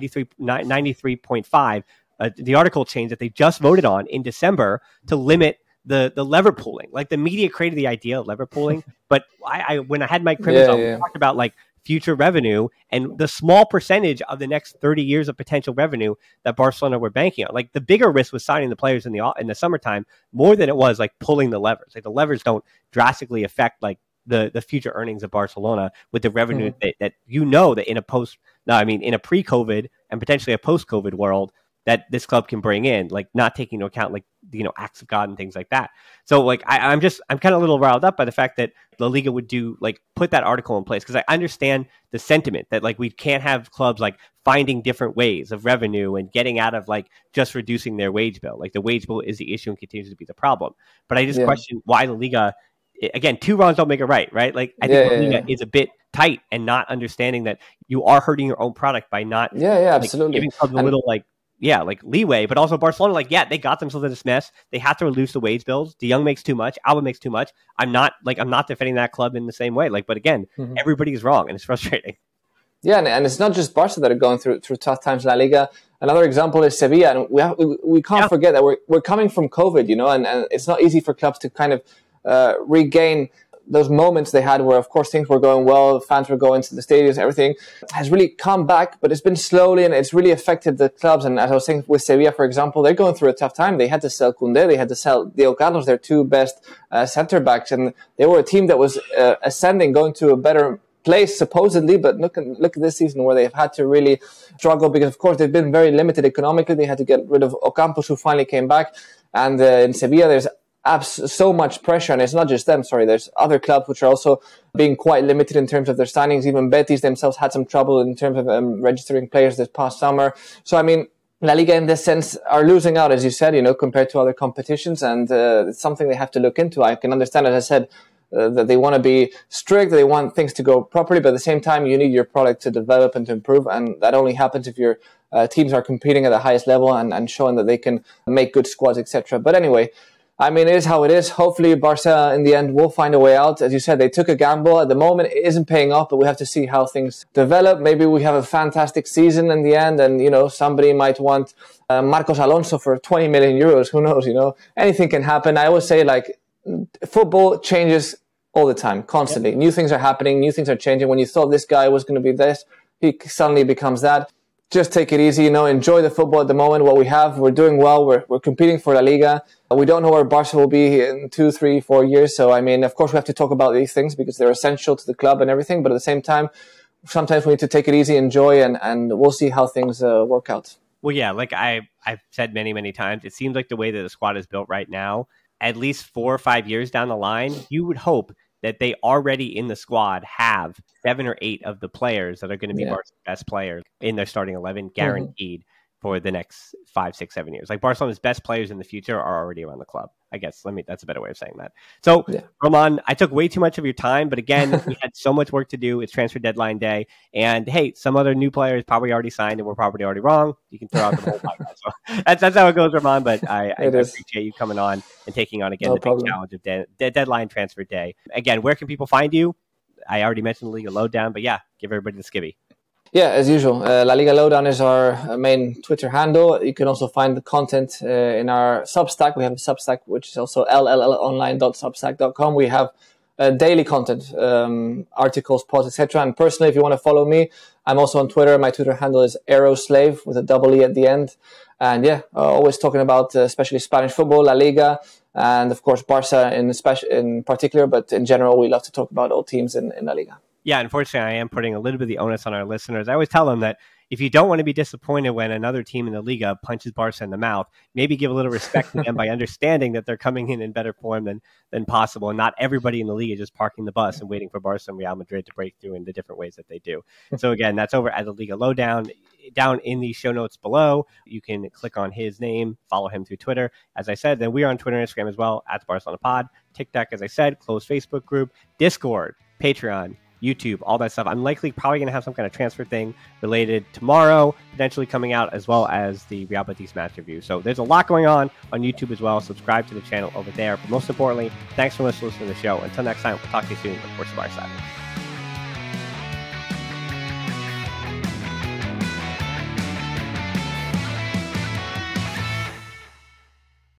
93.5, the article change that they just voted on in December to limit the lever pooling. Like the media created the idea of lever pooling, but I when I had Mike Crimmins on, we talked about like future revenue and the small percentage of the next 30 years of potential revenue that Barcelona were banking on. Like the bigger risk was signing the players in the summertime more than it was like pulling the levers. Like the levers don't drastically affect like the future earnings of Barcelona with the revenue that that in a pre-COVID and potentially a post-COVID world that this club can bring in, like not taking into account like acts of God and things like that. So like I'm kind of a little riled up by the fact that La Liga would put that article in place, because I understand the sentiment that like we can't have clubs like finding different ways of revenue and getting out of like just reducing their wage bill. Like the wage bill is the issue and continues to be the problem. But I just question why La Liga. Again, two wrongs don't make it right? Like I think La Liga is a bit tight and not understanding that you are hurting your own product by not absolutely giving clubs a little leeway. But also Barcelona, they got themselves in this mess. They have to reduce the wage bills. De Jong makes too much. Alba makes too much. I'm not defending that club in the same way. But again, everybody's wrong and it's frustrating. Yeah, and it's not just Barca that are going through tough times in La Liga. Another example is Sevilla, and we can't forget that we're coming from COVID, and it's not easy for clubs to kind of regain those moments they had where, of course, things were going well, fans were going to the stadiums, everything has really come back, but it's been slowly and it's really affected the clubs. And as I was saying with Sevilla, for example, they're going through a tough time. They had to sell Koundé, they had to sell Diego Carlos, their two best centre-backs, and they were a team that was ascending, going to a better place, supposedly, but look at this season where they've had to really struggle because, of course, they've been very limited economically. They had to get rid of Ocampos, who finally came back. And in Sevilla, there's so much pressure, and it's not just them. There's other clubs which are also being quite limited in terms of their signings. Even Betis themselves had some trouble in terms of registering players this past summer. So I mean, La Liga in this sense are losing out, as you said, compared to other competitions, and it's something they have to look into. I can understand, as I said, that they want to be strict, they want things to go properly, but at the same time, you need your product to develop and to improve, and that only happens if your teams are competing at the highest level and showing that they can make good squads, etc. But anyway, I mean, it is how it is. Hopefully, Barca, in the end, will find a way out. As you said, they took a gamble. At the moment, it isn't paying off, but we have to see how things develop. Maybe we have a fantastic season in the end, and, somebody might want Marcos Alonso for 20 million euros. Who knows, Anything can happen. I always say, football changes all the time, constantly. New things are happening, new things are changing. When you thought this guy was going to be this, he suddenly becomes that. Just take it easy, enjoy the football at the moment, what we have. We're doing well. We're competing for La Liga. We don't know where Barca will be in 2, 3, 4 years. So, I mean, of course, we have to talk about these things because they're essential to the club and everything. But at the same time, sometimes we need to take it easy, enjoy, and we'll see how things work out. Well, yeah, like I've said many, many times, it seems like the way that the squad is built right now, at least 4 or 5 years down the line, you would hope that they already in the squad have 7 or 8 of the players that are going to be Barcelona's best players in their starting 11 guaranteed for the next 5, 6, 7 years. Like Barcelona's best players in the future are already around the club. I guess that's a better way of saying that. So, Roman, I took way too much of your time, but again, we had so much work to do. It's transfer deadline day. And hey, some other new players probably already signed and we're probably already wrong. You can throw out the whole podcast. So that's how it goes, Roman. But I appreciate you coming on and taking on again the big challenge of deadline transfer day. Again, where can people find you? I already mentioned the Liga Lowdown, but yeah, give everybody the skivvy. Yeah, as usual, La Liga Lowdown is our main Twitter handle. You can also find the content in our Substack. We have a Substack, which is also llonline.substack.com. We have daily content, articles, posts, etc. And personally, if you want to follow me, I'm also on Twitter. My Twitter handle is Aeroslave with a double E at the end. And always talking about especially Spanish football, La Liga, and of course Barca in particular. But in general, we love to talk about all teams in La Liga. Yeah, unfortunately, I am putting a little bit of the onus on our listeners. I always tell them that if you don't want to be disappointed when another team in the Liga punches Barca in the mouth, maybe give a little respect to them by understanding that they're coming in better form than possible. And not everybody in the league is just parking the bus and waiting for Barca and Real Madrid to break through in the different ways that they do. So again, that's over at the Liga Lowdown. Down in the show notes below, you can click on his name, follow him through Twitter. As I said, then we are on Twitter and Instagram as well, at Barcelona Pod, TikTok, as I said, closed Facebook group, Discord, Patreon, YouTube, all that stuff. I'm probably going to have some kind of transfer thing related tomorrow, potentially coming out, as well as the Real Betis match review. So there's a lot going on YouTube as well. Subscribe to the channel over there. But most importantly, thanks for listening to the show. Until next time, we'll talk to you soon. Of course, Barca.